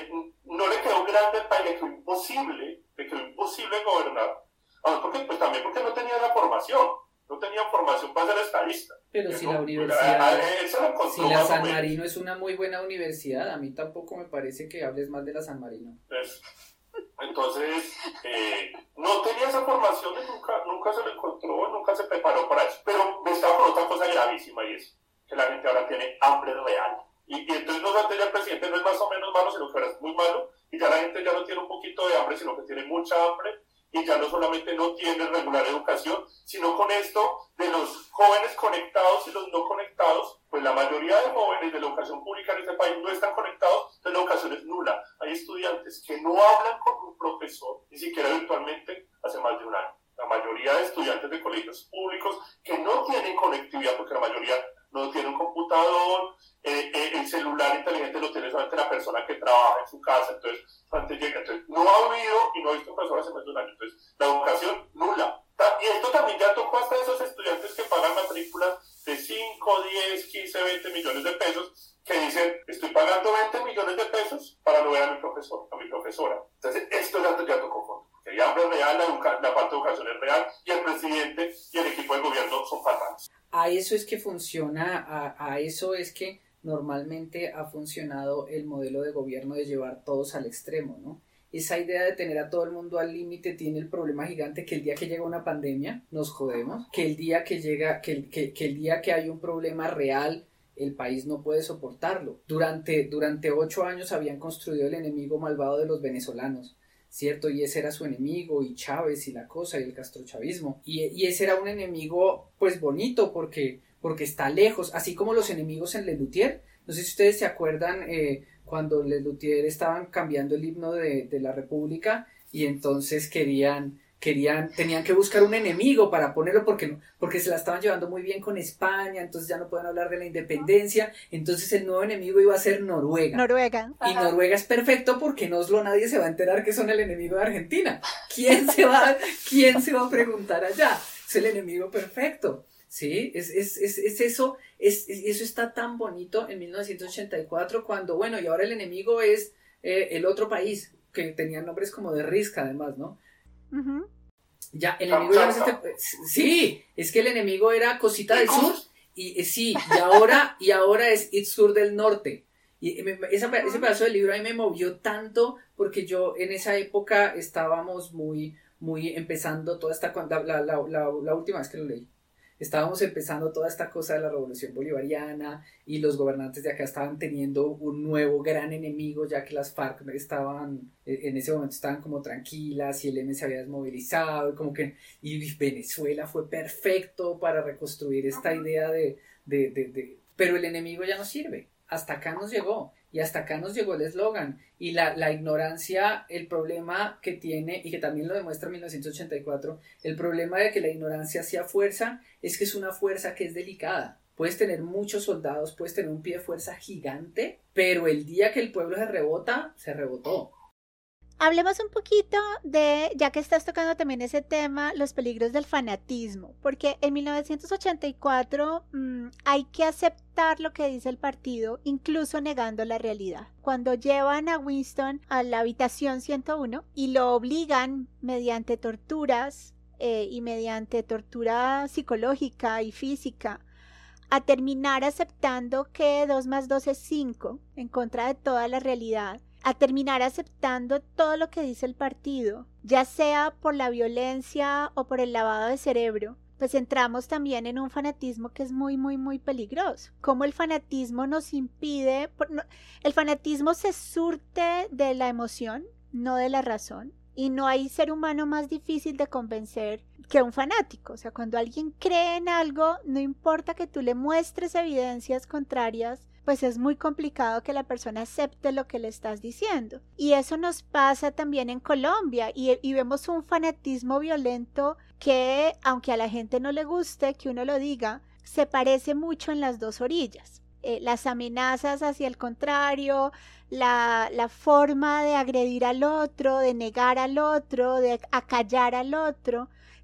no le quedó grande al país, le quedó imposible, le quedó imposible gobernar. Además, porque, pues también porque no tenía la formación, no tenía formación para ser estadista. Pero Eso, si la universidad, a, a, a, si la San Marino es una muy buena universidad, a mí tampoco me parece que hables más de la San Marino. Es, entonces, eh, no tenía esa formación, nunca, nunca se lo encontró, nunca se preparó para eso. Pero me estaba por otra cosa gravísima y es que la gente ahora tiene hambre real. Y, y entonces no solamente ya el presidente no es más o menos malo, sino que ahora es muy malo, y ya la gente ya no tiene un poquito de hambre, sino que tiene mucha hambre, y ya no solamente no tiene regular educación, sino con esto de los jóvenes conectados y los no conectados, pues la mayoría de jóvenes de la educación pública en este país no están conectados, entonces la educación es nula. Hay estudiantes que no hablan con un profesor, ni siquiera virtualmente, hace más de un año. La mayoría de estudiantes de colegios públicos que no tienen conectividad, porque la mayoría no tiene un computador, eh, eh, el celular inteligente lo tiene solamente la persona que trabaja en su casa, entonces, antes llega, entonces no ha habido y no ha visto profesor hace más de un año, entonces la educación nula. Y esto también ya tocó hasta esos estudiantes que pagan matrículas de cinco, diez, quince, veinte millones de pesos, que dicen, estoy pagando veinte millones de pesos para no ver a mi profesor, a mi profesora. Entonces, esto ya, ya tocó fondo. Que hay hambre real, la, educa- la falta de educación es real, y el presidente y el equipo de gobierno son fatales. A eso es que funciona, a, a eso es que normalmente ha funcionado el modelo de gobierno de llevar todos al extremo, ¿no? Esa idea de tener a todo el mundo al límite tiene el problema gigante que el día que llega una pandemia nos jodemos, que el día que llega, que, que, que el día que hay un problema real el país no puede soportarlo. Durante, durante ocho años habían construido el enemigo malvado de los venezolanos, ¿cierto? Y ese era su enemigo, y Chávez y la cosa, y el castrochavismo. Y, y ese era un enemigo, pues, bonito, porque, porque está lejos, así como los enemigos en Lelutier. No sé si ustedes se acuerdan eh, cuando Lelutier estaban cambiando el himno de, de la República, y entonces querían... querían, tenían que buscar un enemigo para ponerlo porque, porque se la estaban llevando muy bien con España, entonces ya no pueden hablar de la independencia, entonces el nuevo enemigo iba a ser Noruega. Noruega. Y Ajá. Noruega es perfecto porque en Oslo nadie se va a enterar que son el enemigo de Argentina. ¿Quién se va, quién se va a preguntar allá? Es el enemigo perfecto. Sí, es, es, es, es eso, es, es, eso está tan bonito en mil novecientos ochenta y cuatro cuando, bueno, y ahora el enemigo es eh, el otro país, que tenían nombres como de Risca además, ¿no? Uh-huh. Ya, el enemigo ya no es este, sí, es que el enemigo era Cosita del Sur, y sí, y ahora, y ahora es Itzur del Norte. Y esa, ese pedazo del libro a mí me movió tanto, porque yo en esa época estábamos muy, muy empezando toda esta, la, la, la, la, la última vez que lo leí. Estábamos empezando toda esta cosa de la revolución bolivariana y los gobernantes de acá estaban teniendo un nuevo gran enemigo, ya que las FARC estaban, en ese momento estaban como tranquilas y el M se había desmovilizado y como que, y Venezuela fue perfecto para reconstruir esta idea de, de, de, de pero el enemigo ya no sirve, hasta acá nos llegó. Y hasta acá nos llegó el eslogan. Y la, la ignorancia, el problema que tiene, y que también lo demuestra mil novecientos ochenta y cuatro, el problema de que la ignorancia sea fuerza, es que es una fuerza que es delicada. Puedes tener muchos soldados, puedes tener un pie de fuerza gigante, pero el día que el pueblo se rebota, se rebotó. Hablemos un poquito de, ya que estás tocando también ese tema, los peligros del fanatismo, porque en mil novecientos ochenta y cuatro mmm, hay que aceptar lo que dice el partido, incluso negando la realidad. Cuando llevan a Winston a la habitación ciento uno y lo obligan mediante torturas eh, y mediante tortura psicológica y física a terminar aceptando que dos más dos es cinco en contra de toda la realidad, a terminar aceptando todo lo que dice el partido, ya sea por la violencia o por el lavado de cerebro, pues entramos también en un fanatismo que es muy, muy, muy peligroso. Como el fanatismo nos impide, el fanatismo se surte de la emoción, no de la razón, y no hay ser humano más difícil de convencer que un fanático. O sea, cuando alguien cree en algo, no importa que tú le muestres evidencias contrarias, pues es muy complicado que la persona acepte lo que le estás diciendo. Y eso nos pasa también en Colombia, y, y vemos un fanatismo violento que, aunque a la gente no le guste que uno lo diga, se parece mucho en las dos orillas. Eh, las amenazas hacia el contrario, la, la forma de agredir al otro, de negar al otro, de acallar al otro,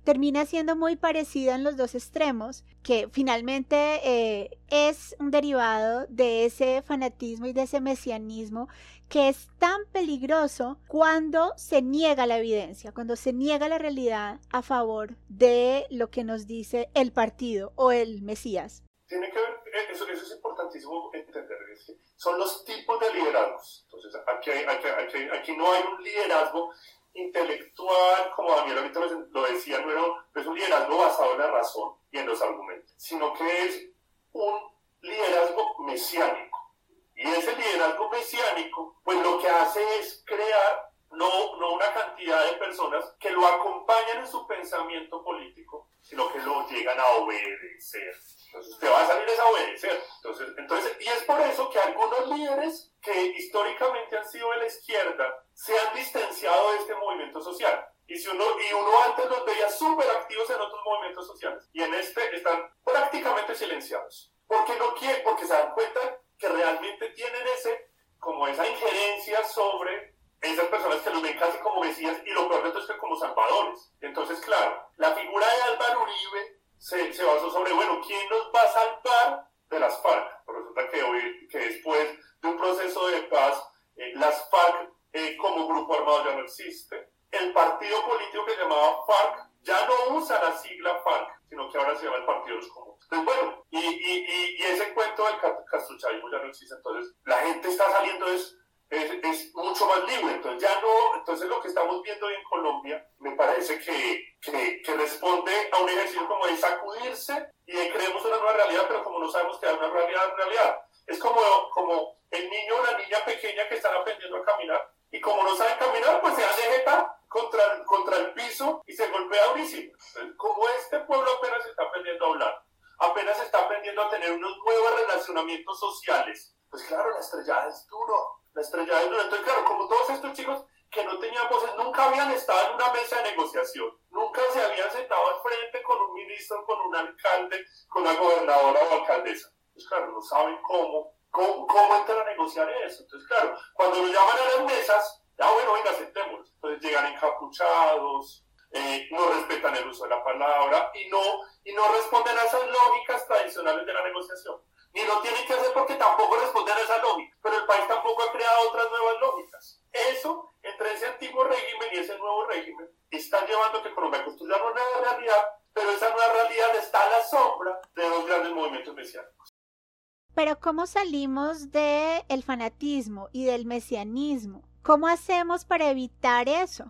termina siendo muy parecida en los dos extremos, que finalmente eh, es un derivado de ese fanatismo y de ese mesianismo que es tan peligroso cuando se niega la evidencia, cuando se niega la realidad a favor de lo que nos dice el partido o el Mesías. Tiene que ver, eso, eso es importantísimo entender, es que son los tipos de liderazgos. Entonces, aquí, hay, aquí, aquí, aquí no hay un liderazgo intelectual, como Daniel ahorita lo decía, no, no es un liderazgo basado en la razón y en los argumentos, sino que es un liderazgo mesiánico. Y ese liderazgo mesiánico, pues lo que hace es crear no, no una cantidad de personas que lo acompañan en su pensamiento político, sino que lo llegan a obedecer. Entonces usted va a salir a obedecer. Entonces, entonces, y es por eso que algunos líderes que históricamente han sido de la izquierda se han distanciado de este movimiento social. Y, si uno, y uno antes los veía súper activos en otros movimientos sociales. Y en este están prácticamente silenciados. ¿Por qué no quieren? Porque se dan cuenta que realmente tienen ese, como esa injerencia sobre esas personas que los ven casi como mesías y lo peor de todo es que como salvadores. Entonces, claro, la figura de Álvaro Uribe se, se basó sobre, bueno, ¿quién nos va a salvar de las FARC? Pero resulta que, hoy, que después de un proceso de paz, eh, las FARC eh, como grupo armado ya no existe. El partido político que se llamaba FARC ya no usa la sigla FARC, sino que ahora se llama el Partido de los Comunes. Entonces, bueno, y, y, y, y ese cuento del castrochavismo ya no existe, entonces la gente está saliendo es, es, es mucho más libre, entonces ya no, entonces lo que estamos viendo hoy en Colombia me parece que, que, que responde a un ejercicio como de sacudirse y de creemos una nueva realidad, pero como no sabemos que hay una realidad en realidad. Es como, como el niño o la niña pequeña que están aprendiendo a caminar y como no saben caminar, pues se dan de jeta contra, contra el piso y se golpea durísimo. Entonces, como este pueblo apenas está aprendiendo a hablar, apenas está aprendiendo a tener unos nuevos relacionamientos sociales, pues claro, la estrellada es duro, la estrellada es duro. Entonces, claro, como todos estos chicos que no tenían voces, nunca habían estado en una mesa de negociación, nunca se habían sentado al frente con un ministro, con un alcalde, con una gobernadora o alcaldesa. Pues claro, no saben cómo, cómo, cómo entrar a negociar eso. Entonces, claro, cuando lo llaman a las mesas, ya bueno, venga, sentémonos. Entonces llegan encapuchados, eh, no respetan el uso de la palabra y no, y no responden a esas lógicas tradicionales de la negociación. Ni lo tienen que hacer porque tampoco responden a esa lógica, pero el país tampoco ha creado otras nuevas lógicas. Eso, entre ese antiguo régimen y ese nuevo régimen, está llevando a que Colombia construya una nueva realidad, pero esa nueva realidad está a la sombra de los grandes movimientos mesiánicos. Pero ¿cómo salimos del fanatismo y del mesianismo? ¿Cómo hacemos para evitar eso?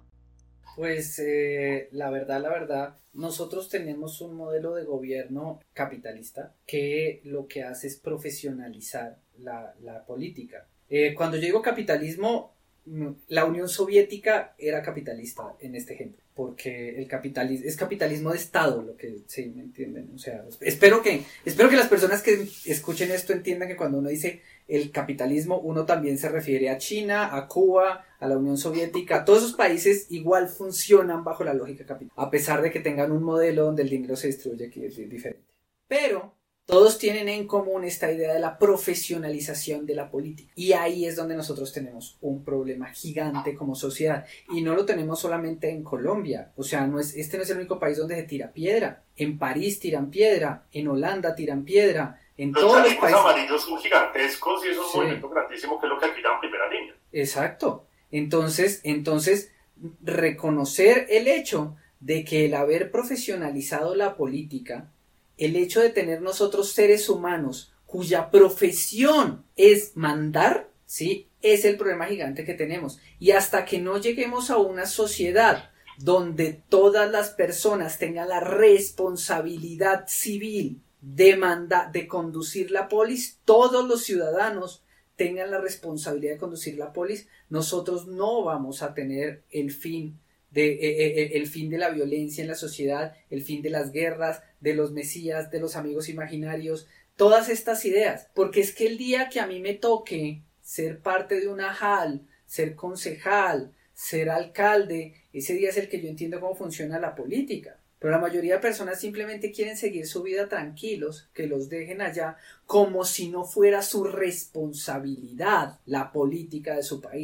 Pues eh, la verdad, la verdad, nosotros tenemos un modelo de gobierno capitalista que lo que hace es profesionalizar la, la política. Eh, cuando yo digo capitalismo, la Unión Soviética era capitalista en este ejemplo, porque el capitalismo es capitalismo de Estado, lo que sí me entienden. O sea, espero que, espero que las personas que escuchen esto entiendan que cuando uno dice el capitalismo, uno también se refiere a China, a Cuba, a la Unión Soviética. Todos esos países igual funcionan bajo la lógica capital, a pesar de que tengan un modelo donde el dinero se distribuye aquí es diferente. Pero todos tienen en común esta idea de la profesionalización de la política. Y ahí es donde nosotros tenemos un problema gigante como sociedad. Y no lo tenemos solamente en Colombia. O sea, no es, este no es el único país donde se tira piedra. En París tiran piedra, en Holanda tiran piedra, en los todos los países. Los amarillos son gigantescos y es un sí. movimiento grandísimo que es lo que alquilan en primera línea. Exacto. Entonces, entonces, reconocer el hecho de que el haber profesionalizado la política, el hecho de tener nosotros seres humanos cuya profesión es mandar, ¿sí? Es el problema gigante que tenemos. Y hasta que no lleguemos a una sociedad donde todas las personas tengan la responsabilidad civil de, manda- de conducir la polis, todos los ciudadanos tengan la responsabilidad de conducir la polis, nosotros no vamos a tener el fin de, eh, eh, el fin de la violencia en la sociedad, el fin de las guerras, de los mesías, de los amigos imaginarios, todas estas ideas, porque es que el día que a mí me toque ser parte de una J A L, ser concejal, ser alcalde, ese día es el que yo entiendo cómo funciona la política. Pero la mayoría de personas simplemente quieren seguir su vida tranquilos, que los dejen allá, como si no fuera su responsabilidad la política de su país.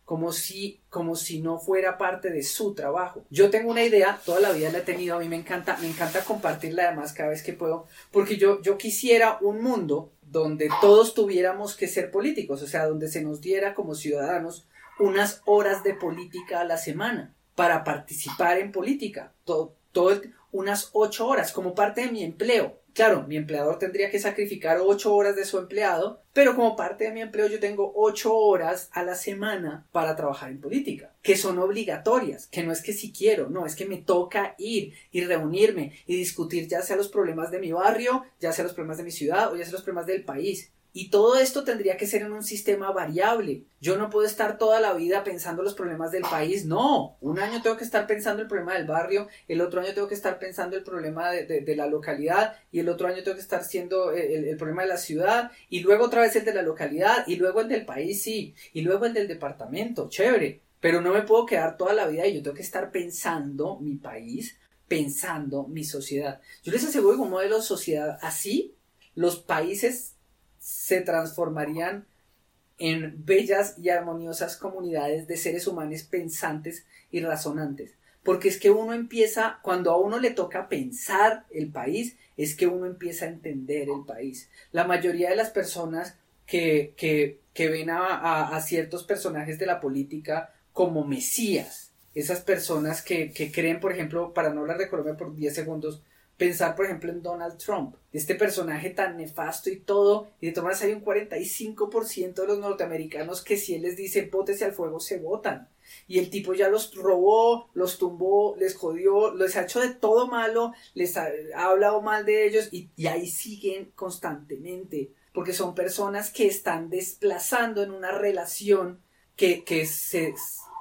como si, como si no fuera parte de su trabajo. Yo tengo una idea, toda la vida la he tenido, a mí me encanta, me encanta compartirla además cada vez que puedo, porque yo, yo quisiera un mundo donde todos tuviéramos que ser políticos, o sea, donde se nos diera como ciudadanos unas horas de política a la semana para participar en política, todo, todo, unas ocho horas como parte de mi empleo. Claro, mi empleador tendría que sacrificar ocho horas de su empleado, pero como parte de mi empleo yo tengo ocho horas a la semana para trabajar en política, que son obligatorias, que no es que si quiero, no, es que me toca ir y reunirme y discutir ya sea los problemas de mi barrio, ya sea los problemas de mi ciudad o ya sea los problemas del país. Y todo esto tendría que ser en un sistema variable. Yo no puedo estar toda la vida pensando los problemas del país, no. Un año tengo que estar pensando el problema del barrio, el otro año tengo que estar pensando el problema de, de, de la localidad, y el otro año tengo que estar siendo el, el problema de la ciudad, y luego otra vez el de la localidad, y luego el del país, sí, y luego el del departamento, chévere. Pero no me puedo quedar toda la vida y yo tengo que estar pensando mi país, pensando mi sociedad. Yo les aseguro que un modelo de sociedad así, los países se transformarían en bellas y armoniosas comunidades de seres humanos pensantes y razonantes. Porque es que uno empieza, cuando a uno le toca pensar el país, es que uno empieza a entender el país. La mayoría de las personas que, que, que ven a, a, a ciertos personajes de la política como mesías, esas personas que, que creen, por ejemplo, para no hablar de Colombia por diez segundos, pensar, por ejemplo, en Donald Trump, este personaje tan nefasto y todo, y de todas maneras hay un cuarenta y cinco por ciento de los norteamericanos que si él les dice bótese al fuego, se botan. Y el tipo ya los robó, los tumbó, les jodió, les ha hecho de todo malo, les ha, ha hablado mal de ellos, y, y ahí siguen constantemente, porque son personas que están desplazando en una relación que, que se,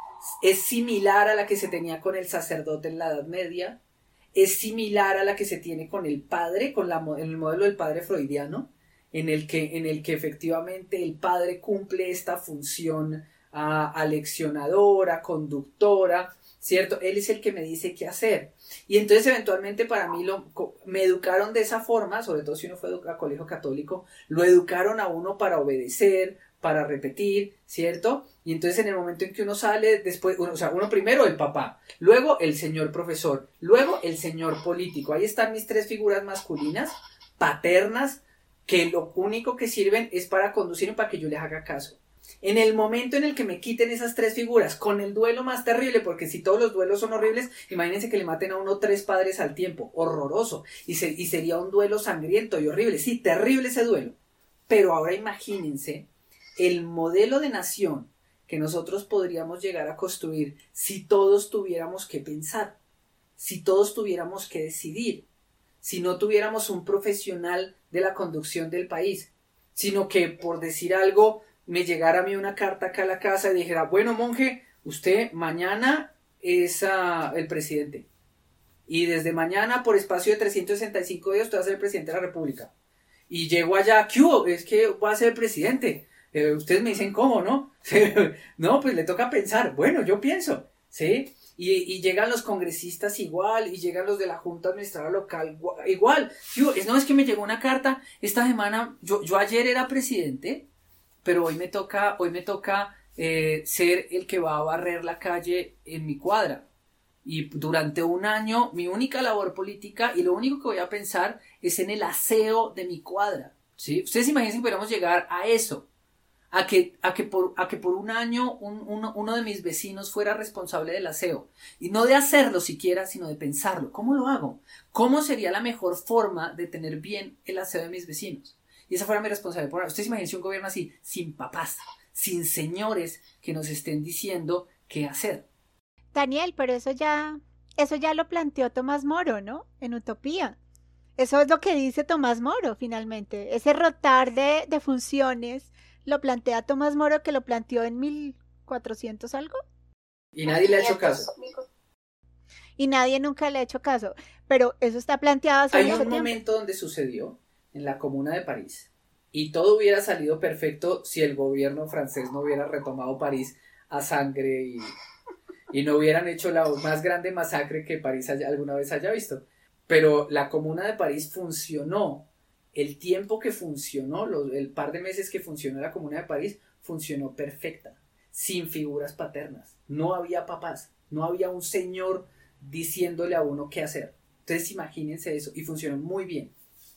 es similar a la que se tenía con el sacerdote en la Edad Media, es similar a la que se tiene con el padre, con la, el modelo del padre freudiano, en el que, en el que efectivamente el padre cumple esta función uh, aleccionadora, conductora, ¿cierto? Él es el que me dice qué hacer. Y entonces eventualmente para mí lo, me educaron de esa forma, sobre todo si uno fue a colegio católico, lo educaron a uno para obedecer, para repetir, ¿cierto? Y entonces en el momento en que uno sale, después, uno, o sea, uno primero el papá, luego el señor profesor, luego el señor político. Ahí están mis tres figuras masculinas, paternas, que lo único que sirven es para conducirme, para que yo les haga caso. En el momento en el que me quiten esas tres figuras, con el duelo más terrible, porque si todos los duelos son horribles, imagínense que le maten a uno tres padres al tiempo, horroroso, y, se, y sería un duelo sangriento y horrible, sí, terrible ese duelo. Pero ahora imagínense el modelo de nación que nosotros podríamos llegar a construir si todos tuviéramos que pensar, si todos tuviéramos que decidir, si no tuviéramos un profesional de la conducción del país, sino que, por decir algo, me llegara a mí una carta acá a la casa y dijera, bueno, monje, usted mañana es uh, el presidente, y desde mañana por espacio de trescientos sesenta y cinco días usted va a ser el presidente de la república, y llego allá, ¿qué hubo? Es que va a ser el presidente. Eh, ustedes me dicen cómo, ¿no? No, pues le toca pensar. Bueno, yo pienso, ¿sí? Y, y llegan los congresistas igual, y llegan los de la Junta Administradora Local igual. Yo, no, es que me llegó una carta esta semana, yo, yo ayer era presidente, pero hoy me toca, hoy me toca eh, ser el que va a barrer la calle en mi cuadra. Y durante un año, mi única labor política, y lo único que voy a pensar es en el aseo de mi cuadra, ¿sí? Ustedes imaginen si pudiéramos llegar a eso. A que, a, que por, a que por un año un, uno, uno de mis vecinos fuera responsable del aseo. Y no de hacerlo siquiera, sino de pensarlo. ¿Cómo lo hago? ¿Cómo sería la mejor forma de tener bien el aseo de mis vecinos? Y esa fuera mi responsabilidad. Ustedes imagínense un gobierno así, sin papás, sin señores que nos estén diciendo qué hacer. Daniel, pero eso ya, eso ya lo planteó Tomás Moro, ¿no? En Utopía. Eso es lo que dice Tomás Moro, finalmente. Ese rotar de, de funciones lo plantea Tomás Moro, que lo planteó en mil cuatrocientos algo. Y nadie le ha hecho caso. Y nadie nunca le ha hecho caso. Pero eso está planteado hace Hay mucho un tiempo. momento donde sucedió en la Comuna de París. Y todo hubiera salido perfecto si el gobierno francés no hubiera retomado París a sangre y, y no hubieran hecho la más grande masacre que París haya, alguna vez haya visto. Pero la Comuna de París funcionó. El tiempo que funcionó, los, el par de meses que funcionó la Comuna de París, funcionó perfecta. sin figuras paternas. No había papás, no había un señor diciéndole a uno qué hacer. Entonces imagínense eso, y funcionó muy bien.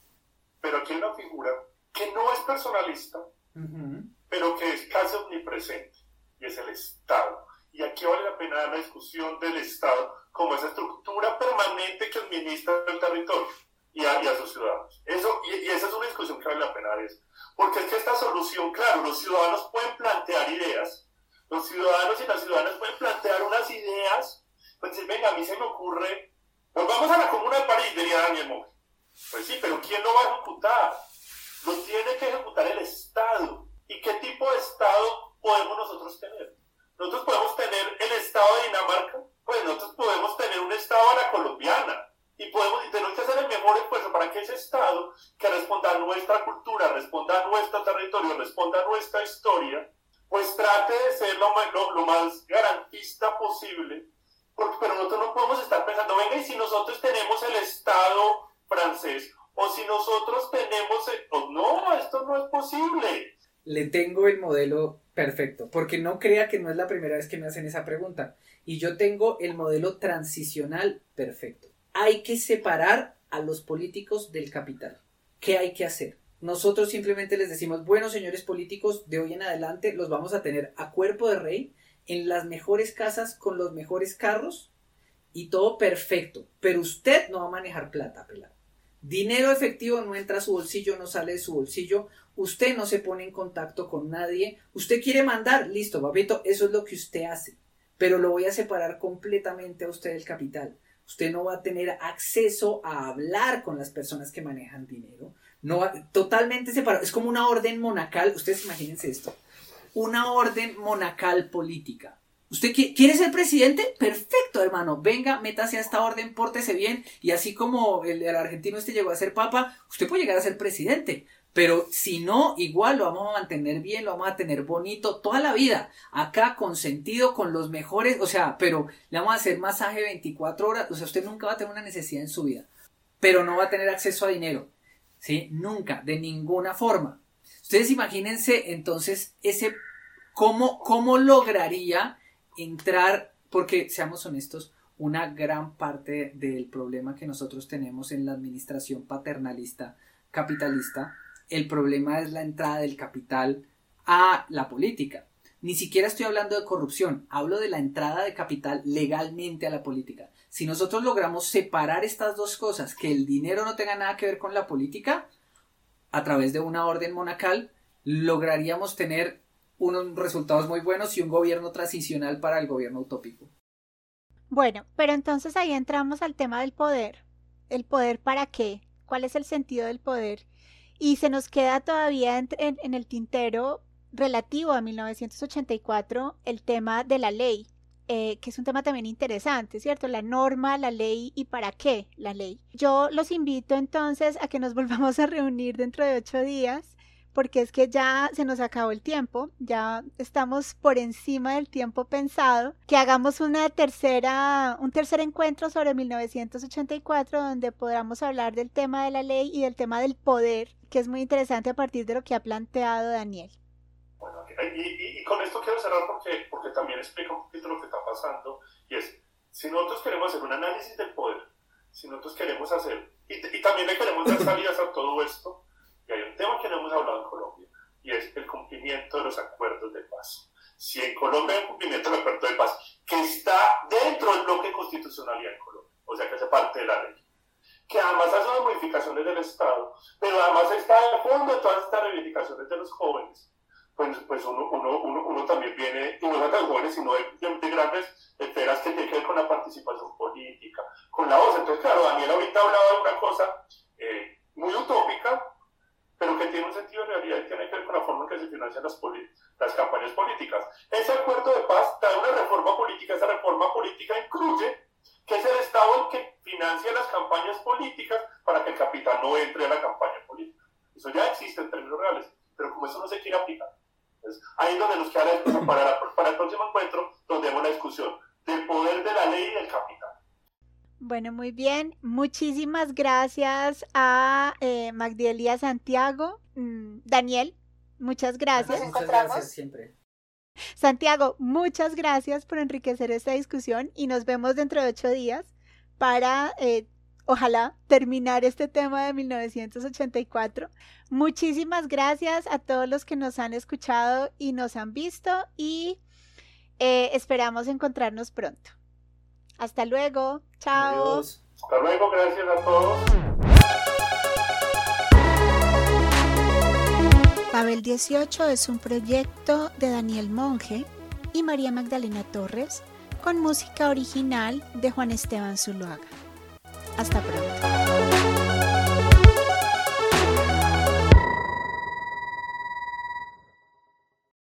Pero aquí hay una figura que no es personalista, uh-huh. pero que es casi omnipresente, y es el Estado. Y aquí vale la pena dar la discusión del Estado como esa estructura permanente que administra el territorio y a, y a sus ciudadanos. Eso, y, y esa es una discusión que vale la pena dar eso. Porque es que esta solución, claro, los ciudadanos pueden plantear ideas, los ciudadanos y las ciudadanas pueden plantear unas ideas, pues decir, venga, a mí se me ocurre, pues vamos a la Comuna de París, diría Daniel Monge. Pues sí, pero ¿quién lo va a ejecutar? Lo tiene que ejecutar el Estado. ¿Y qué tipo de Estado podemos nosotros tener? Nosotros podemos tener el Estado de Dinamarca, pues nosotros podemos tener un Estado a la colombiana, y podemos y tenemos que hacer el mejor esfuerzo para que ese Estado, que responda a nuestra cultura, responda a nuestro territorio, responda a nuestra historia, pues trate de ser lo, lo, lo más garantista posible, porque, pero nosotros no podemos estar pensando, venga, y si nosotros tenemos el Estado francés, o si nosotros tenemos, el, oh, no, esto no es posible. Le tengo el modelo perfecto, porque no crea que no es la primera vez que me hacen esa pregunta, y yo tengo el modelo transicional perfecto. Hay que separar a los políticos del capital. ¿Qué hay que hacer? Nosotros simplemente les decimos, bueno, señores políticos, de hoy en adelante los vamos a tener a cuerpo de rey, en las mejores casas, con los mejores carros, y todo perfecto, pero usted no va a manejar plata, pelado. Dinero efectivo no entra a su bolsillo, no sale de su bolsillo, usted no se pone en contacto con nadie, usted quiere mandar, listo, papito, eso es lo que usted hace, pero lo voy a separar completamente a usted del capital. Usted no va a tener acceso a hablar con las personas que manejan dinero, no va, totalmente separado, es como una orden monacal, ustedes imagínense esto, una orden monacal política. ¿Usted quiere ser presidente? Perfecto, hermano. Venga, métase a esta orden, pórtese bien. Y así como el, el argentino este llegó a ser papa, usted puede llegar a ser presidente. Pero si no, igual lo vamos a mantener bien, lo vamos a tener bonito toda la vida. Acá consentido con los mejores, o sea, pero le vamos a hacer masaje veinticuatro horas. O sea, usted nunca va a tener una necesidad en su vida. Pero no va a tener acceso a dinero. ¿Sí? Nunca, de ninguna forma. Ustedes imagínense entonces ese, cómo, cómo lograría entrar, porque seamos honestos, una gran parte del problema que nosotros tenemos en la administración paternalista, capitalista, el problema es la entrada del capital a la política. Ni siquiera estoy hablando de corrupción, hablo de la entrada de capital legalmente a la política. Si nosotros logramos separar estas dos cosas, que el dinero no tenga nada que ver con la política, a través de una orden monacal, lograríamos tener unos resultados muy buenos y un gobierno transicional para el gobierno utópico. Bueno, pero entonces ahí entramos al tema del poder. ¿El poder para qué? ¿Cuál es el sentido del poder? Y se nos queda todavía en, en, en el tintero relativo a mil novecientos ochenta y cuatro el tema de la ley, eh, que es un tema también interesante, ¿cierto? La norma, la ley y para qué la ley. Yo los invito entonces a que nos volvamos a reunir dentro de ocho días, porque es que ya se nos acabó el tiempo, ya estamos por encima del tiempo pensado, que hagamos una tercera, un tercer encuentro sobre mil novecientos ochenta y cuatro, donde podamos hablar del tema de la ley y del tema del poder, que es muy interesante a partir de lo que ha planteado Daniel. Bueno, y, y, y con esto quiero cerrar porque, porque también explica un poquito lo que está pasando, y es, si nosotros queremos hacer un análisis del poder, si nosotros queremos hacer, y, y también le queremos dar salidas a todo esto, y hay un tema que no hemos hablado en Colombia, y es el cumplimiento de los acuerdos de paz. Si en Colombia hay un cumplimiento del acuerdo de paz, que está dentro del bloque de constitucionalidad en Colombia, o sea que hace parte de la ley, que además hace unas modificaciones del Estado, pero además está de fondo de todas estas reivindicaciones de los jóvenes, pues, pues uno, uno, uno, uno también viene, y no de tan jóvenes, sino de, de, de grandes esferas que tienen que ver con la participación política, con la voz. Entonces, claro, Daniel ahorita hablaba de una cosa eh, muy utópica, pero que tiene un sentido de realidad y tiene que ver con la forma en que se financian las, las campañas políticas. Ese acuerdo de paz trae una reforma política, esa reforma política incluye que es el Estado el que financia las campañas políticas para que el capital no entre a la campaña política. Eso ya existe en términos reales, pero como eso no se quiere aplicar. Entonces, ahí es donde nos queda la discusión para, la, para el próximo encuentro, donde hemos la discusión del poder de la ley y del capital. Bueno, muy bien. Muchísimas gracias a eh, Magdielia Santiago. Mm, Daniel, muchas gracias. Muchas gracias siempre. Santiago, muchas gracias por enriquecer esta discusión y nos vemos dentro de ocho días para, eh, ojalá, terminar este tema de mil novecientos ochenta y cuatro. Muchísimas gracias a todos los que nos han escuchado y nos han visto y eh, esperamos encontrarnos pronto. Hasta luego. Chao. Adiós. Hasta luego, gracias a todos. Babel dieciocho es un proyecto de Daniel Monge y María Magdalena Torres con música original de Juan Esteban Zuluaga. Hasta pronto.